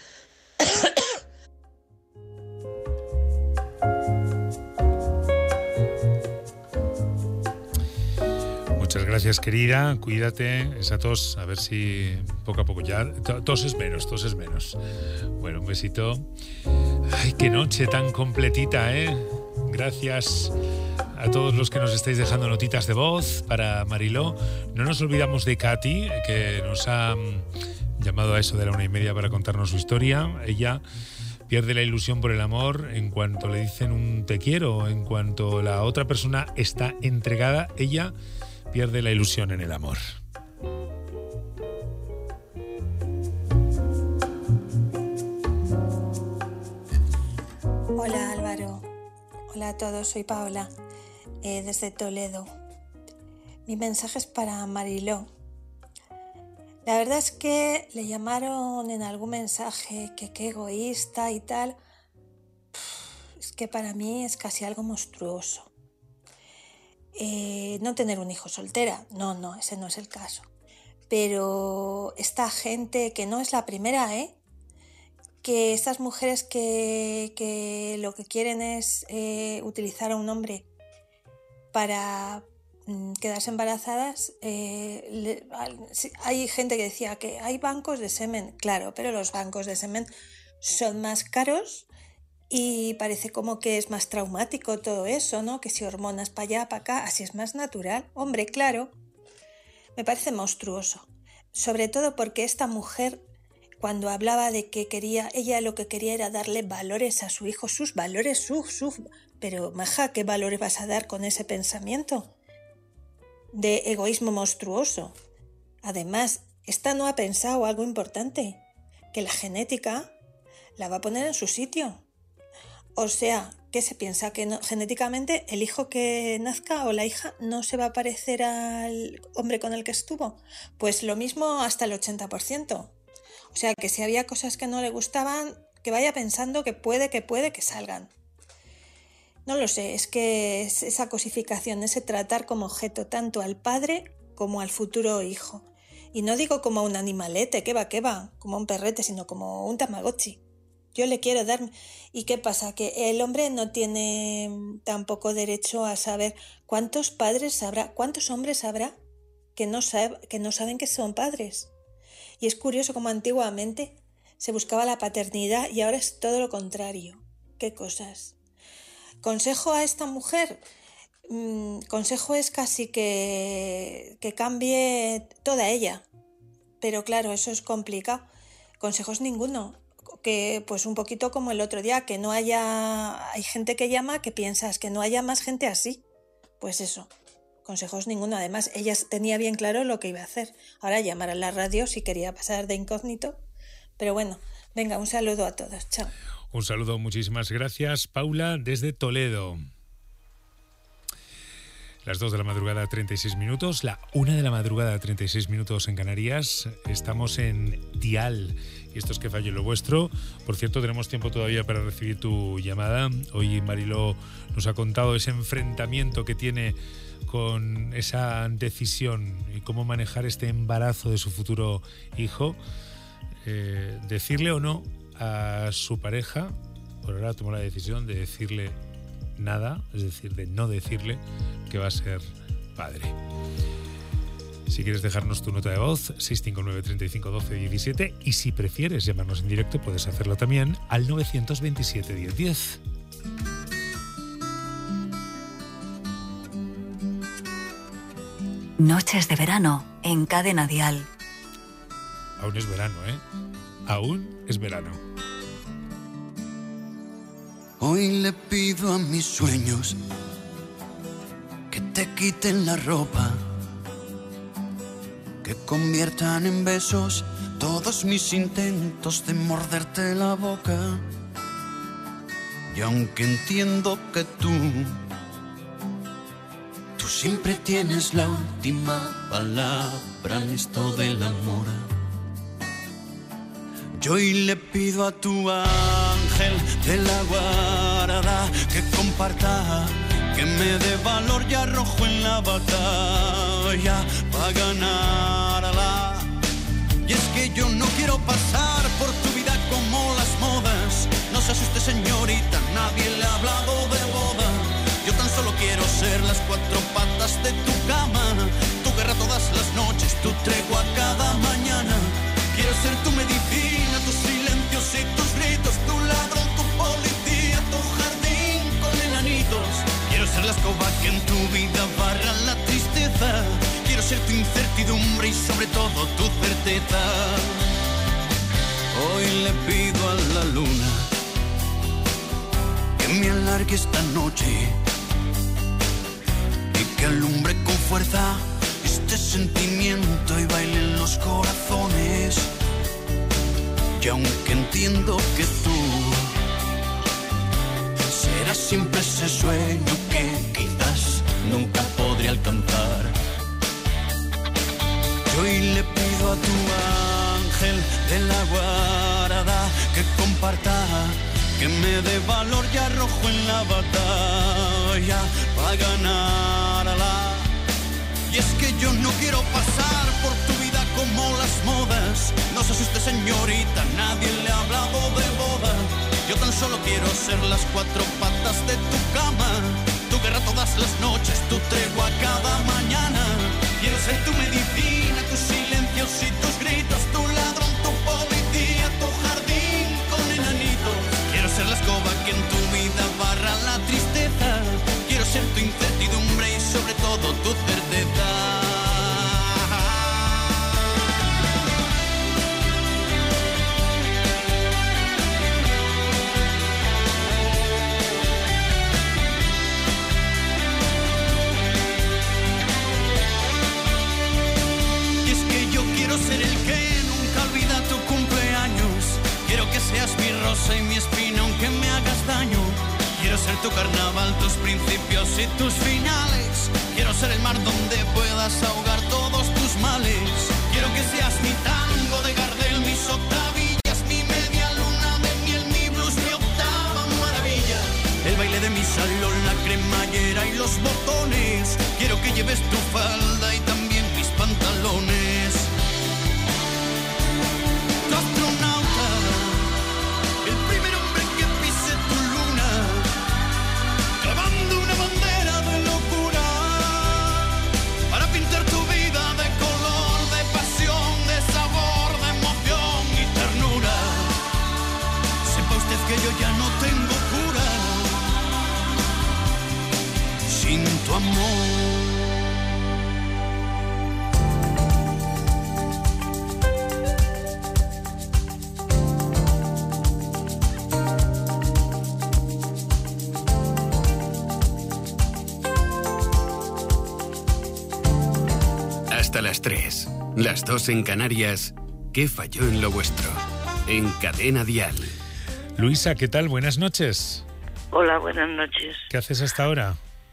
Muchas gracias, querida. Cuídate, esa tos, a ver si poco a poco ya... Tos es menos, tos es menos. Bueno, un besito. Ay, qué noche tan completita, ¿eh? Gracias a todos los que nos estáis dejando notitas de voz para Mariló. No nos olvidamos de Katy, que nos ha llamado a eso de la una y media para contarnos su historia. Ella pierde la ilusión por el amor en cuanto le dicen un te quiero, en cuanto la otra persona está entregada, ella pierde la ilusión en el amor. Hola Álvaro, hola a todos, soy Paola, eh, desde Toledo. Mi mensaje es para Mariló. La verdad es que le llamaron en algún mensaje que qué egoísta y tal. Es que para mí es casi algo monstruoso. Eh, no tener un hijo soltera, no, no, ese no es el caso. Pero esta gente que no es la primera, ¿eh? Que estas mujeres que, que lo que quieren es eh, utilizar a un hombre para mm, quedarse embarazadas. Eh, le, hay gente que decía que hay bancos de semen, claro, pero los bancos de semen son más caros y parece como que es más traumático todo eso, ¿no? Que si hormonas para allá, para acá, así es más natural. Hombre, claro, me parece monstruoso. Sobre todo porque esta mujer, cuando hablaba de que quería, ella lo que quería era darle valores a su hijo, sus valores, sus, sus... Pero, maja, ¿qué valores vas a dar con ese pensamiento de egoísmo monstruoso? Además, esta no ha pensado algo importante, que la genética la va a poner en su sitio. O sea, ¿qué se piensa? Que no, genéticamente el hijo que nazca o la hija no se va a parecer al hombre con el que estuvo. Pues lo mismo hasta el ochenta por ciento. O sea, que si había cosas que no le gustaban, que vaya pensando que puede, que puede, que salgan. No lo sé, es que es esa cosificación, ese tratar como objeto tanto al padre como al futuro hijo. Y no digo como a un animalete, que va, que va, como a un perrete, sino como un tamagotchi. Yo le quiero dar... ¿Y qué pasa? Que el hombre no tiene tampoco derecho a saber cuántos padres habrá, cuántos hombres habrá que no, sabe, que no saben que son padres. Y es curioso como antiguamente se buscaba la paternidad y ahora es todo lo contrario. ¿Qué cosas? Consejo a esta mujer, mm, consejo es casi que, que cambie toda ella. Pero claro, eso es complicado. Consejos ninguno. Que pues un poquito como el otro día, que no haya... Hay gente que llama que piensas que no haya más gente así. Pues eso. Consejos ninguno. Además, ella tenía bien claro lo que iba a hacer. Ahora llamar a la radio si quería pasar de incógnito. Pero bueno, venga, un saludo a todos. Chao. Un saludo, muchísimas gracias, Paula, desde Toledo. Las dos de la madrugada, treinta y seis minutos. La una de la madrugada, treinta y seis minutos en Canarias. Estamos en Dial. Y esto es Que Falle Lo Vuestro. Por cierto, tenemos tiempo todavía para recibir tu llamada. Hoy Mariló nos ha contado ese enfrentamiento que tiene con esa decisión y cómo manejar este embarazo de su futuro hijo. Eh, decirle o no a su pareja. Por ahora tomó la decisión de decirle nada, es decir, de no decirle que va a ser padre. Si quieres dejarnos tu nota de voz, seis cinco nueve, treinta y cinco, doce, diecisiete, y si prefieres llamarnos en directo, puedes hacerlo también al novecientos veintisiete, diez, diez. Noches de verano en Cadena Dial. Aún es verano, ¿eh? Aún es verano. Hoy le pido a mis sueños que te quiten la ropa, que conviertan en besos todos mis intentos de morderte la boca. Y aunque entiendo que tú, tú siempre tienes la última palabra en esto del amor, yo hoy le pido a tu ángel de la guarda que comparta, que me dé valor y arrojo en la batalla para ganarla. Y es que yo no quiero pasar por tu vida como las modas. No se asuste, señorita, nadie le ha hablado de boda. Yo tan solo quiero ser las cuatro patas de tu cama, tu guerra todas las noches, tu tregua cada mañana. Quiero ser tu medicina, tus silencios y tus gritos, tu ladrón, tu policía, tu jardín con enanitos. Quiero ser la escoba que en tu vida barra la tristeza. Quiero ser tu incertidumbre y sobre todo tu certeza. Hoy le pido a la luna que me alargue esta noche y que alumbre con fuerza este sentimiento y baile en los corazones. Y aunque entiendo que tú serás siempre ese sueño que quizás nunca podré alcanzar, yo hoy le pido a tu ángel de la guarda que comparta, que me dé valor y arrojo en la batalla para ganarla. Y es que yo no quiero pasar por tu vida como las modas. No se asuste, señorita, nadie le ha hablado de boda. Yo tan solo quiero ser las cuatro patas de tu cama, tu guerra todas las noches, tu tregua cada mañana. Quiero ser tu medicina, tus silencios y tus gritos, tu ladrón, tu policía, tu jardín con enanitos. Quiero ser la escoba que en tu vida barra la tristeza. Quiero ser tu incertidumbre y sobre todo tu certeza. Y es que yo quiero ser el que nunca olvida tu cumpleaños. Quiero que seas mi rosa y mi espina aunque me hagas daño. Quiero ser tu carnaval, tus principios y tus finales. Quiero ser el mar donde puedas ahogar todos tus males. Quiero que seas mi tango de Gardel, mis octavillas, mi media luna de miel, mi blues, mi octava maravilla. El baile de mi salón, la cremallera y los botones. Quiero que lleves tu falda y también mis pantalones. Tu astronauta, el primer hombre que pise tu luna, clavando una bandera de locura para pintar tu vida de color, de pasión, de sabor, de emoción y ternura. Sepa usted que yo ya no tengo cura sin tu amor. Hasta las tres, las dos en Canarias. ¿Qué falló en lo vuestro? En Cadena Dial. Luisa, ¿qué tal? Buenas noches. Hola, buenas noches. ¿Qué haces hasta ahora?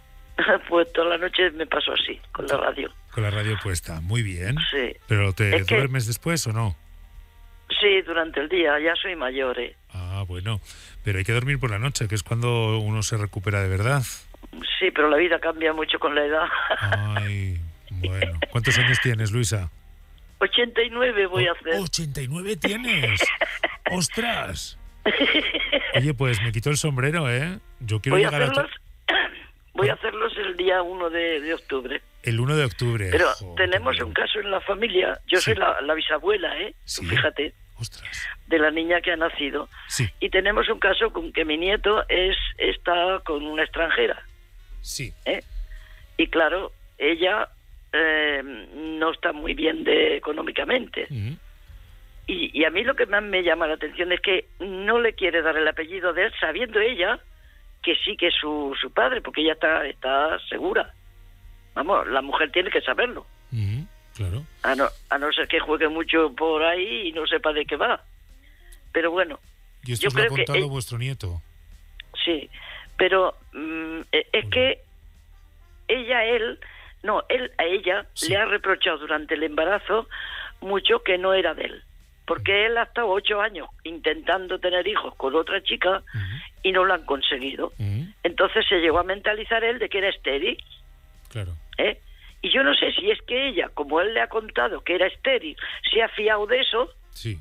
Pues toda la noche me paso así, con la radio. Con la radio puesta, muy bien. Sí. ¿Pero te Es que- duermes después o no? Sí, durante el día, ya soy mayor, ¿eh? Ah, bueno. Pero hay que dormir por la noche, que es cuando uno se recupera de verdad. Sí, pero la vida cambia mucho con la edad. Ay, bueno. ¿Cuántos años tienes, Luisa? ochenta y nueve voy a hacer. ochenta y nueve tienes. ¡Ostras! Oye, pues me quito el sombrero, ¿eh? Yo quiero Voy a llegar a... hacerlos, to- voy a hacerlos el día uno de, de octubre. El uno de octubre. Pero Jo, tenemos un caso en la familia. Yo soy la, la bisabuela, ¿eh? Fíjate. De la niña que ha nacido. Sí. Y tenemos un caso con que mi nieto es está con una extranjera. Sí. ¿Eh? Y claro, ella eh, no está muy bien de económicamente. Mm. Y, y a mí lo que más me llama la atención es que no le quiere dar el apellido de él, sabiendo ella que sí que es su, su padre, porque ella está, está segura. Vamos, la mujer tiene que saberlo. Mm, claro. A no, a no ser que juegue mucho por ahí y no sepa de qué va. Pero bueno, Y esto yo os lo ha creo que... contado él- vuestro nieto. sí, pero mm, eh, es que ella, a él, no, él a ella le ha reprochado durante el embarazo mucho que no era de él. Porque él ha estado ocho años intentando tener hijos con otra chica y no lo han conseguido. Entonces se llegó a mentalizar él de que era estéril. Claro. ¿eh? Y yo no sé si es que ella, como él le ha contado que era estéril, se ha fiado de eso Sí.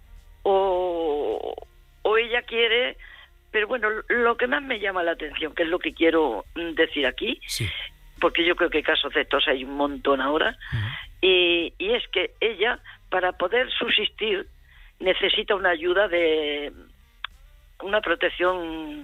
o, o ella quiere... Pero bueno, lo que más me llama la atención, que es lo que quiero mm, decir aquí, porque yo creo que casos de estos hay un montón ahora, y, y es que ella, para poder subsistir, necesita una ayuda de una protección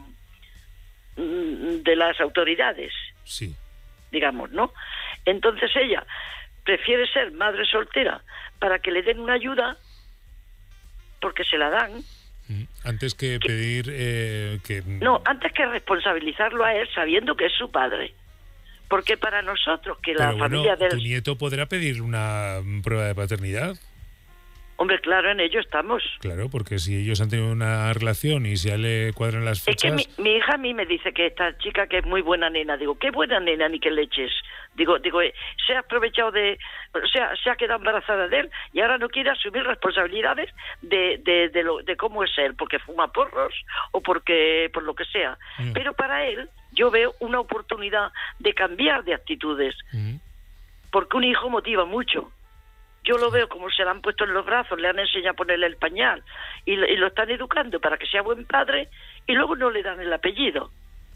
mm, de las autoridades, Sí. digamos, ¿no? Entonces ella prefiere ser madre soltera para que le den una ayuda, porque se la dan. Antes que pedir eh, que... No, antes que responsabilizarlo a él sabiendo que es su padre. Porque para nosotros, que la Pero bueno, familia del... ¿tu nieto podrá pedir una mm, prueba de paternidad? Hombre, claro, en ello estamos. Claro, porque si ellos han tenido una relación y si a él le cuadran las Es que fechas... mi, mi hija a mí me dice que esta chica que es muy buena nena, digo, qué buena nena ni que leches. Digo, digo, eh, se ha aprovechado de, o sea, se ha quedado embarazada de él y ahora no quiere asumir responsabilidades de, de, de, lo, de cómo es él, porque fuma porros o porque, por lo que sea. Mm. Pero para él yo veo una oportunidad de cambiar de actitudes, Mm. porque un hijo motiva mucho. Yo lo veo como se le han puesto en los brazos, le han enseñado a ponerle el pañal y lo, y lo están educando para que sea buen padre y luego no le dan el apellido.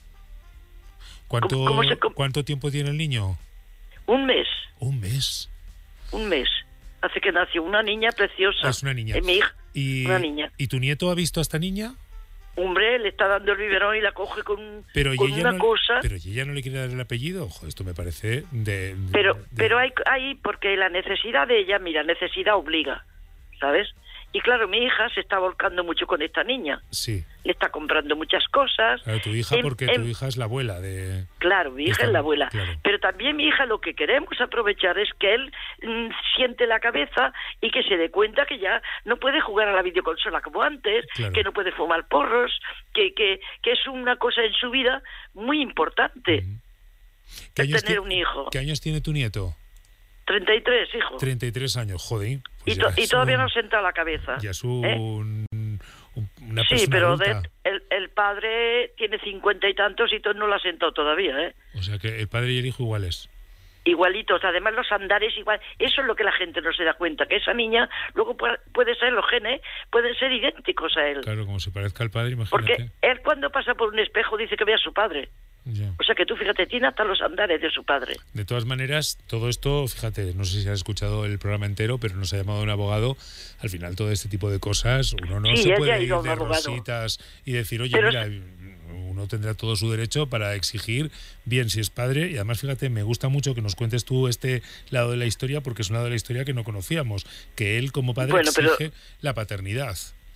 ¿Cuánto, ¿Cómo- cómo se com- ¿Cuánto tiempo tiene el niño? Un mes, Un mes. un mes. Hace que nació una niña preciosa. Ah, es una niña. Es mi hija, ¿Y, una niña. ¿Y tu nieto ha visto a esta niña? Hombre, le está dando el biberón y la coge con, Pero con y ella una no, cosa. Pero y ella no le quiere dar el apellido. Ojo, esto me parece de... de- Pero, de- pero hay, hay, porque la necesidad de ella, mira, necesidad obliga, ¿sabes? Y claro, mi hija se está volcando mucho con esta niña. Sí. Le está comprando muchas cosas. Claro, tu hija, Em- porque em- tu hija es la abuela de... Claro, mi hija Está- es la abuela. claro. Pero también mi hija lo que queremos aprovechar es que él mm, siente la cabeza y que se dé cuenta que ya no puede jugar a la videoconsola como antes, Claro. que no puede fumar porros, que, que, que es una cosa en su vida muy importante. ¿Qué el años, tener ti- un hijo. ¿Qué años tiene tu nieto? treinta y tres, hijo. treinta y tres años, joder. Pues y, to- ya y es todavía un- no senta la cabeza. Ya es ¿eh? un, un- una Sí, persona pero adulta. de- el, el padre tiene cincuenta y tantos y todo no lo ha sentado todavía, ¿eh? O sea que el padre y el hijo iguales. Igualitos, además los andares igual, eso es lo que la gente no se da cuenta, que esa niña luego pu- puede ser, los genes pueden ser idénticos a él, Claro, como se parezca al padre, imagínate. porque él cuando pasa por un espejo dice que ve a su padre, Ya. o sea que tú fíjate, tiene hasta los andares de su padre. De todas maneras, todo esto, fíjate, no sé si has escuchado el programa entero, pero nos ha llamado un abogado. Al final, todo este tipo de cosas, uno no Sí, se ella puede ha ir ido a un de abogado. rositas y decir, oye, Pero mira, uno tendrá todo su derecho para exigir, bien, si es padre. Y además, fíjate, me gusta mucho que nos cuentes tú este lado de la historia, porque es un lado de la historia que no conocíamos, que él como padre Bueno, pero- exige la paternidad.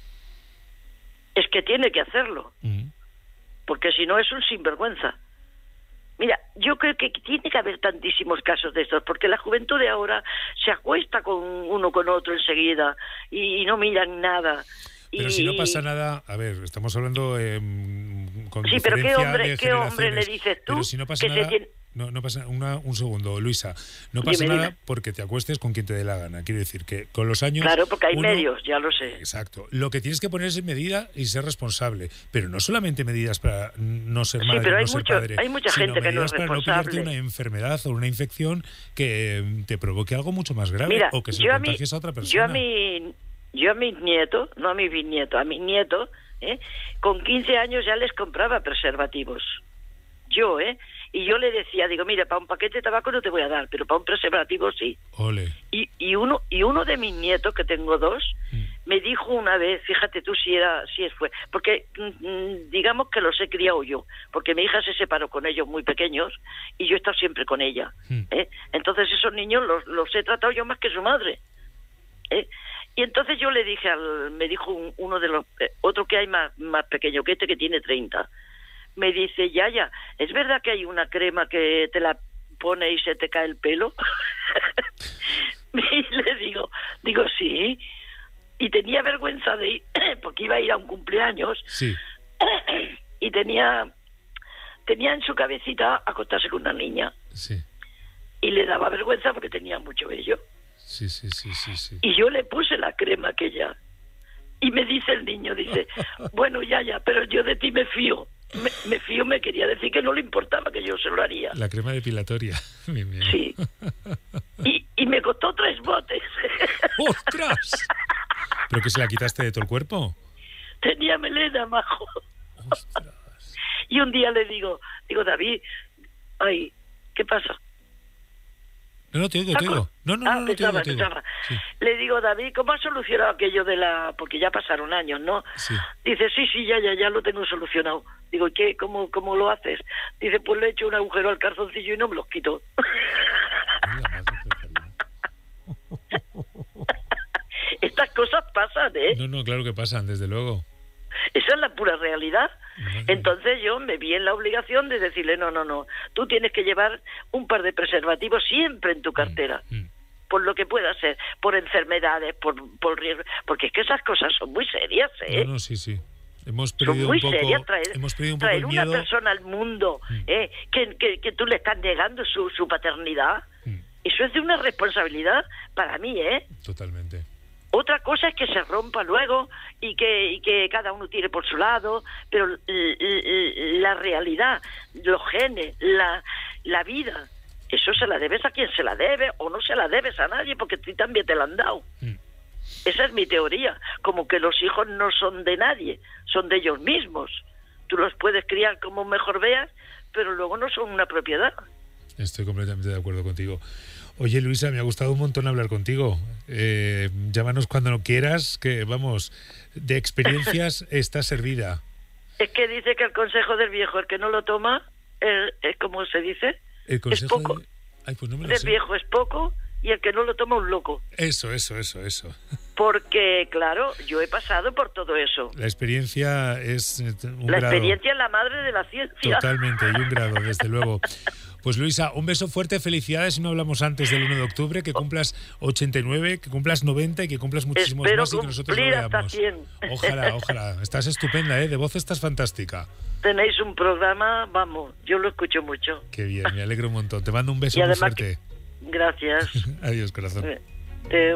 Es que tiene que hacerlo, Mm. porque si no es un sinvergüenza. Mira, yo creo que tiene que haber tantísimos casos de estos, porque la juventud de ahora se acuesta con uno con otro enseguida y, y no miran nada. Pero y, si no pasa nada, a ver, estamos hablando eh, con Sí, pero ¿qué diferencia hombre, de ¿qué hombre le generaciones, dices tú pero si no pasa que nada, se tiene... No, no pasa una, un segundo, Luisa. No pasa Dime, nada dime. porque te acuestes con quien te dé la gana. Quiero decir que con los años... Claro, porque hay uno- medios, ya lo sé. Exacto. Lo que tienes que poner es en medida y ser responsable. Pero no solamente medidas para no ser Sí, madre, pero hay no ser mucho- padre, hay mucha sino gente que no es medidas para no pillarte responsable. una enfermedad o una infección que eh, te provoque algo mucho más grave Mira, o que se yo lo a, mi, contagies a otra yo persona. a mi yo a mis nietos, no a mis bisnietos, a mis nietos, ¿eh? Con quince años ya les compraba preservativos. Yo, ¿eh? Y yo le decía, digo, mira, para un paquete de tabaco no te voy a dar, pero para un preservativo sí. Ole. Y, y uno y uno de mis nietos, que tengo dos, me dijo una vez, fíjate tú si era si fue, porque mm, digamos que los he criado yo, porque mi hija se separó con ellos muy pequeños y yo he estado siempre con ella. ¿eh? Entonces esos niños los, los he tratado yo más que su madre. ¿eh? Y entonces yo le dije, al, me dijo un- uno de los, eh, otro que hay más, más pequeño que este, que tiene treinta, me dice, ya, ya, ¿es verdad que hay una crema que te la pone y se te cae el pelo? Y le digo, digo, sí. Y tenía vergüenza de ir, porque iba a ir a un cumpleaños, Sí. y tenía, tenía en su cabecita acostarse con una niña, Sí. y le daba vergüenza porque tenía mucho vello. Sí, sí, sí, sí, sí. Y yo le puse la crema aquella. Y me dice el niño, dice, bueno, ya, ya, pero yo de ti me fío. Me, me fío, me quería decir que no le importaba, que yo se lo haría. La crema depilatoria. Bien, bien. Sí. Y, y me costó tres botes. ¡Ostras! ¿Pero que se la quitaste de todo el cuerpo? Tenía melena, majo. Y un día le digo, digo, David, ay, ¿qué pasa? No, no, te oigo, te oigo. No, no, Ah, no, no, te pensaba, oigo, te oigo. pensaba. Le digo, David, ¿cómo has solucionado aquello de la...? Porque ya pasaron años, ¿no? Sí. Dice, sí, sí, ya, ya, ya lo tengo solucionado. Digo, ¿y qué? ¿Cómo, cómo lo haces? Dice, pues le he hecho un agujero al calzoncillo y no me los quito. Estas cosas pasan, ¿eh? No, no, claro que pasan, desde luego. Esa es la pura realidad. Entonces yo me vi en la obligación de decirle, no, no, no, tú tienes que llevar un par de preservativos siempre en tu cartera, por lo que pueda ser, por enfermedades, por, por riesgo, porque es que esas cosas son muy serias, ¿eh? No, no, sí, sí. Hemos Son perdido muy un poco, serias traer, hemos perdido un poco traer el una miedo. persona al mundo, ¿eh? que, que, que tú le estás negando su, su paternidad. Eso es de una responsabilidad para mí, ¿eh? Totalmente. Otra cosa es que se rompa luego y que, y que cada uno tire por su lado, pero l- l- la realidad, los genes, la, la vida, eso se la debes a quien se la debe o no se la debes a nadie porque tú también te la han dado. Esa es mi teoría, como que los hijos no son de nadie, son de ellos mismos. Tú los puedes criar como mejor veas, pero luego no son una propiedad. Estoy completamente de acuerdo contigo. Oye, Luisa, me ha gustado un montón hablar contigo. Eh, llámanos cuando no quieras, que vamos, de experiencias está servida. Es que dice que el consejo del viejo, el que no lo toma, es, es como se dice, El es consejo poco. de... Ay, pues no me lo Del sé. viejo es poco y el que no lo toma un loco. Eso, eso, eso, eso. Porque, claro, yo he pasado por todo eso. La experiencia es eh, un La grado. experiencia es la madre de la ciencia. Totalmente, y un grado, desde luego. Pues Luisa, un beso fuerte, felicidades, si no hablamos antes del uno de octubre, que cumplas ochenta y nueve, que cumplas noventa y que cumplas muchísimos Espero más y que nosotros lo cumplir hasta veamos. cien. Ojalá, ojalá. Estás estupenda, ¿eh? De voz estás fantástica. Tenéis un programa, vamos, yo lo escucho mucho. Qué bien, me alegro un montón. Te mando un beso Y muy además fuerte. Gracias. Adiós, corazón. Eh, Teo.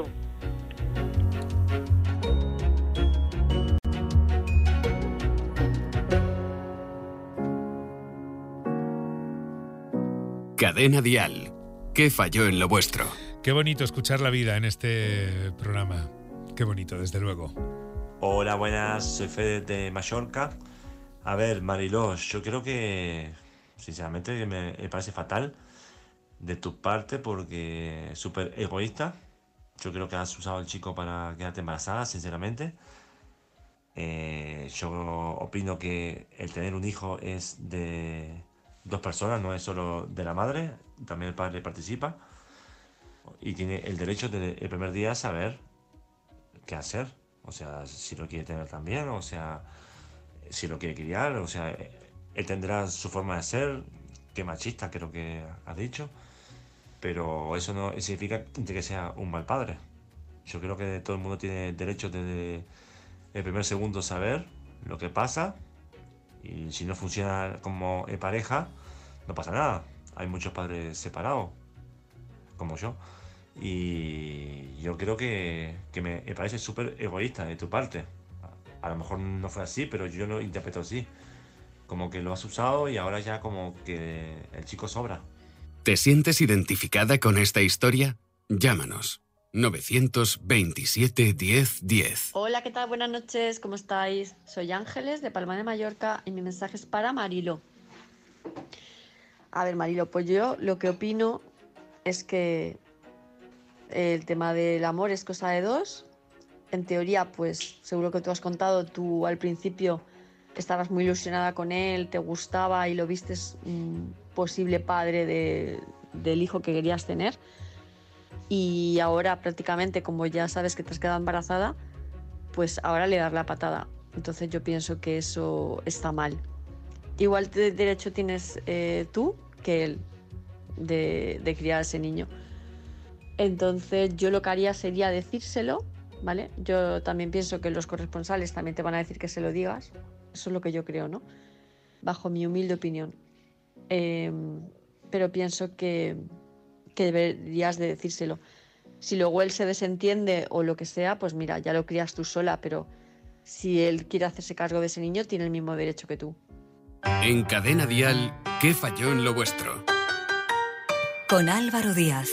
Cadena Dial. ¿Qué falló en lo vuestro? Qué bonito escuchar la vida en este programa. Qué bonito, desde luego. Hola, buenas, soy Fede de Mallorca. A ver, Mariló, yo creo que, sinceramente, me, me parece fatal de tu parte porque es súper egoísta. Yo creo que has usado al chico para quedarte embarazada, sinceramente. Eh, yo opino que el tener un hijo es de dos personas, no es solo de la madre, también el padre participa y tiene el derecho de el primer día a saber qué hacer, o sea, si lo quiere tener también, o sea, si lo quiere criar, o sea, él tendrá su forma de ser, que machista creo que has dicho, pero eso no significa que sea un mal padre. Yo creo que todo el mundo tiene derecho desde el primer segundo saber lo que pasa y si no funciona como pareja, no pasa nada. hay muchos padres separados, como yo. Y yo creo que, que me, me parece súper egoísta de tu parte. A, a lo mejor no fue así, pero yo lo interpreto así. Como que lo has usado y ahora ya como que el chico sobra. ¿Te sientes identificada con esta historia? Llámanos. novecientos veintisiete diez diez. Hola, ¿qué tal? Buenas noches, ¿cómo estáis? Soy Ángeles de Palma de Mallorca y mi mensaje es para Marilo. A ver, Marilo, pues yo lo que opino es que el tema del amor es cosa de dos. En teoría, pues seguro que tú has contado, tú al principio estabas muy ilusionada con él, te gustaba y lo vistes un posible padre de, del hijo que querías tener. Y ahora prácticamente, como ya sabes que te has quedado embarazada, pues ahora le das la patada. Entonces yo pienso que eso está mal. Igual de derecho tienes eh, tú que él de, de criar a ese niño. Entonces yo lo que haría sería decírselo, ¿vale? Yo también pienso que los corresponsales también te van a decir que se lo digas. Eso es lo que yo creo, ¿no? Bajo mi humilde opinión. Eh, pero pienso que... que deberías de decírselo. Si luego él se desentiende o lo que sea, pues mira, ya lo crías tú sola, pero si él quiere hacerse cargo de ese niño, tiene el mismo derecho que tú. En Cadena Dial, ¿qué falló en lo vuestro? Con Álvaro Díaz.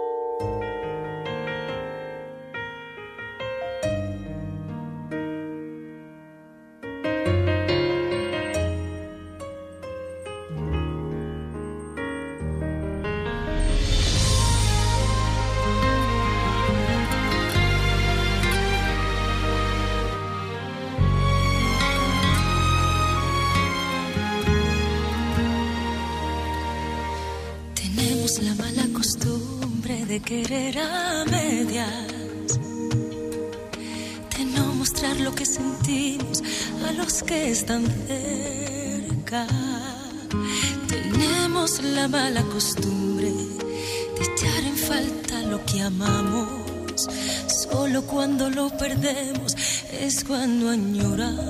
La mala costumbre de querer a medias, de no mostrar lo que sentimos a los que están cerca. Tenemos la mala costumbre de echar en falta lo que amamos. Solo cuando lo perdemos es cuando añoramos.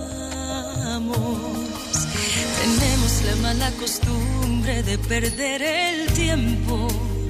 Tenemos la mala costumbre de perder el tiempo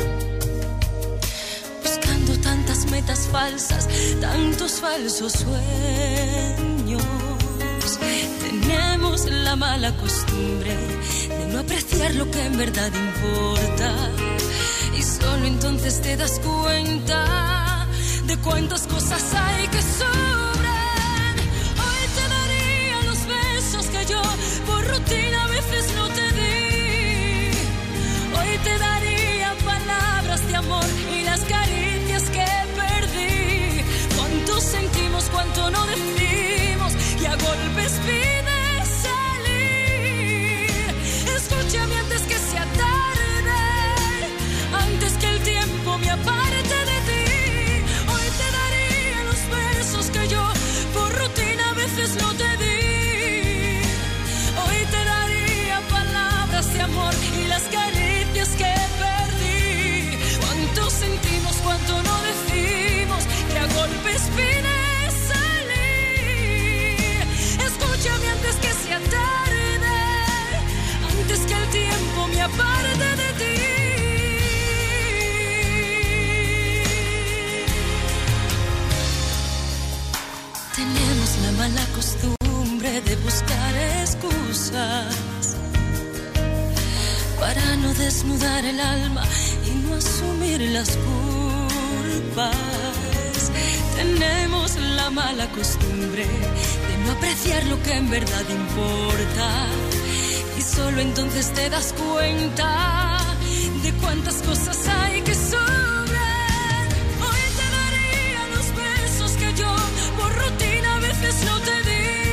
buscando tantas metas falsas, tantos falsos sueños. Tenemos la mala costumbre de no apreciar lo que en verdad importa y solo entonces te das cuenta de cuántas cosas hay que sobran. Hoy te daría los besos que yo por rutina a veces no te di. Hoy te daría palabras de amor y las caricias que perdí. Cuánto sentimos, cuánto no decimos y a golpes pide salir. Escúchame antes que sea tarde, antes que el tiempo me aparte de ti. Hoy te daría los besos que yo por rutina a veces no te di. De amor y las caricias que perdí. Cuánto sentimos, cuánto no decimos y a golpes pide salir. Escúchame antes que sea tarde, antes que el tiempo me aparte de ti. Tenemos la mala costumbre de buscar excusas para no desnudar el alma y no asumir las culpas. Tenemos la mala costumbre de no apreciar lo que en verdad importa y solo entonces te das cuenta de cuántas cosas hay que sobran. Hoy te daría los besos que yo por rutina a veces no te di.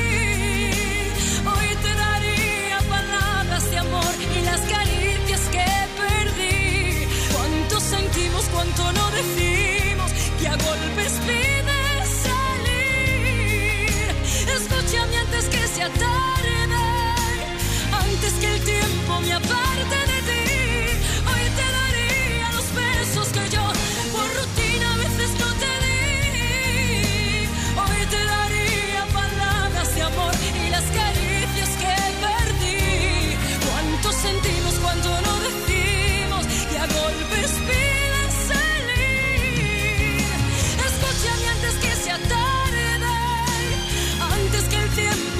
Hoy te daría palabras de amor y las caricias que perdí. Cuánto sentimos, cuánto no decimos y a golpes pide salir. Escúchame antes que sea tarde, antes que el tiempo me aparte de ti. Hoy te daría los besos que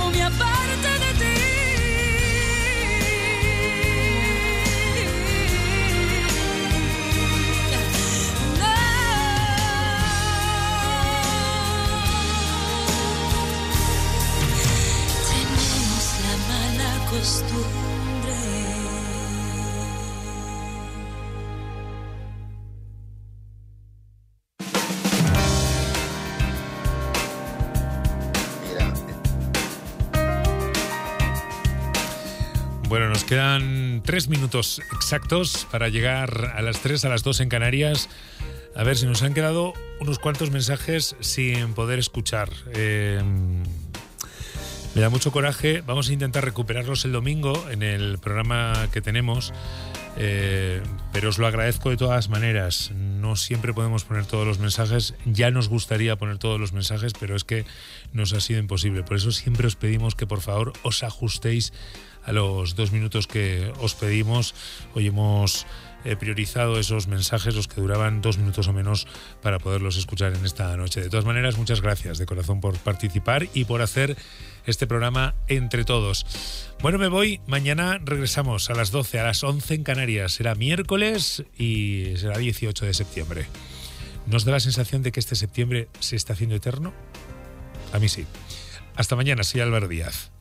no me aparte de ti. Costumbre. Bueno, nos quedan tres minutos exactos para llegar a las tres, a las dos en Canarias. A ver si nos han quedado unos cuantos mensajes sin poder escuchar. Eh, Me da mucho coraje. Vamos a intentar recuperarlos el domingo en el programa que tenemos, eh, pero os lo agradezco de todas maneras. No siempre podemos poner todos los mensajes. Ya nos gustaría poner todos los mensajes, pero es que nos ha sido imposible. Por eso siempre os pedimos que por favor os ajustéis a los dos minutos que os pedimos. Hoy hemos He priorizado esos mensajes, los que duraban dos minutos o menos, para poderlos escuchar en esta noche. De todas maneras, muchas gracias de corazón por participar y por hacer este programa entre todos. Bueno, me voy. Mañana regresamos a las doce, a las once en Canarias. Será miércoles y será dieciocho de septiembre. ¿No os da la sensación de que este septiembre se está haciendo eterno? A mí sí. Hasta mañana, soy Álvaro Díaz.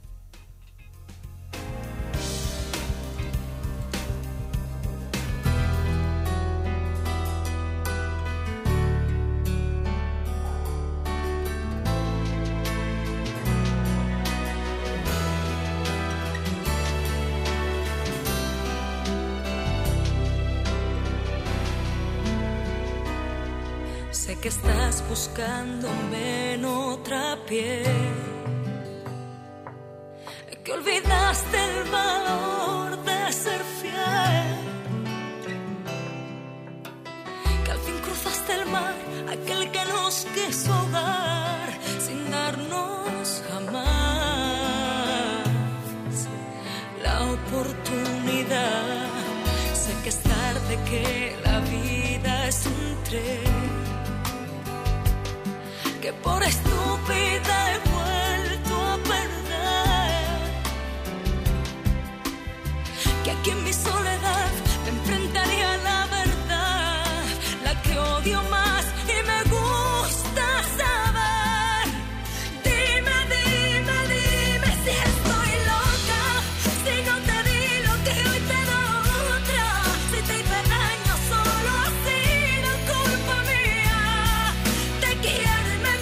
Sé que estás buscándome en otra piel, que olvidaste el valor de ser fiel, que al fin cruzaste el mar, aquel que nos quiso ahogar sin darnos jamás la oportunidad. Sé que es tarde, que la vida es un tren, que por estúpida he vuelto a perder, que aquí en mi soledad me enfrentaría a la verdad, la que odio más y me gusta saber. Dime, dime, dime si estoy loca, si no te di lo que hoy te doy otra, si te hice daño solo así, no culpa mía, te quiero.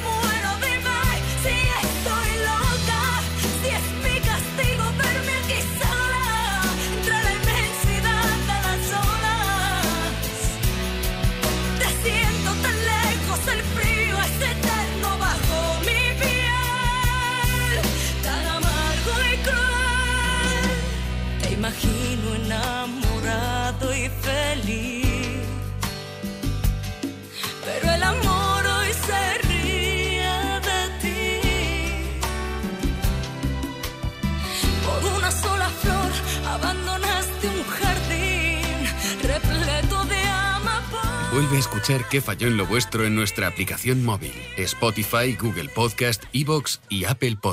Imagino enamorado y feliz, pero el amor hoy se ríe de ti. Por una sola flor abandonaste un jardín repleto de amapolas. Vuelve a escuchar Qué falló en lo vuestro en nuestra aplicación móvil, Spotify, Google Podcast, iVoox y Apple Podcast.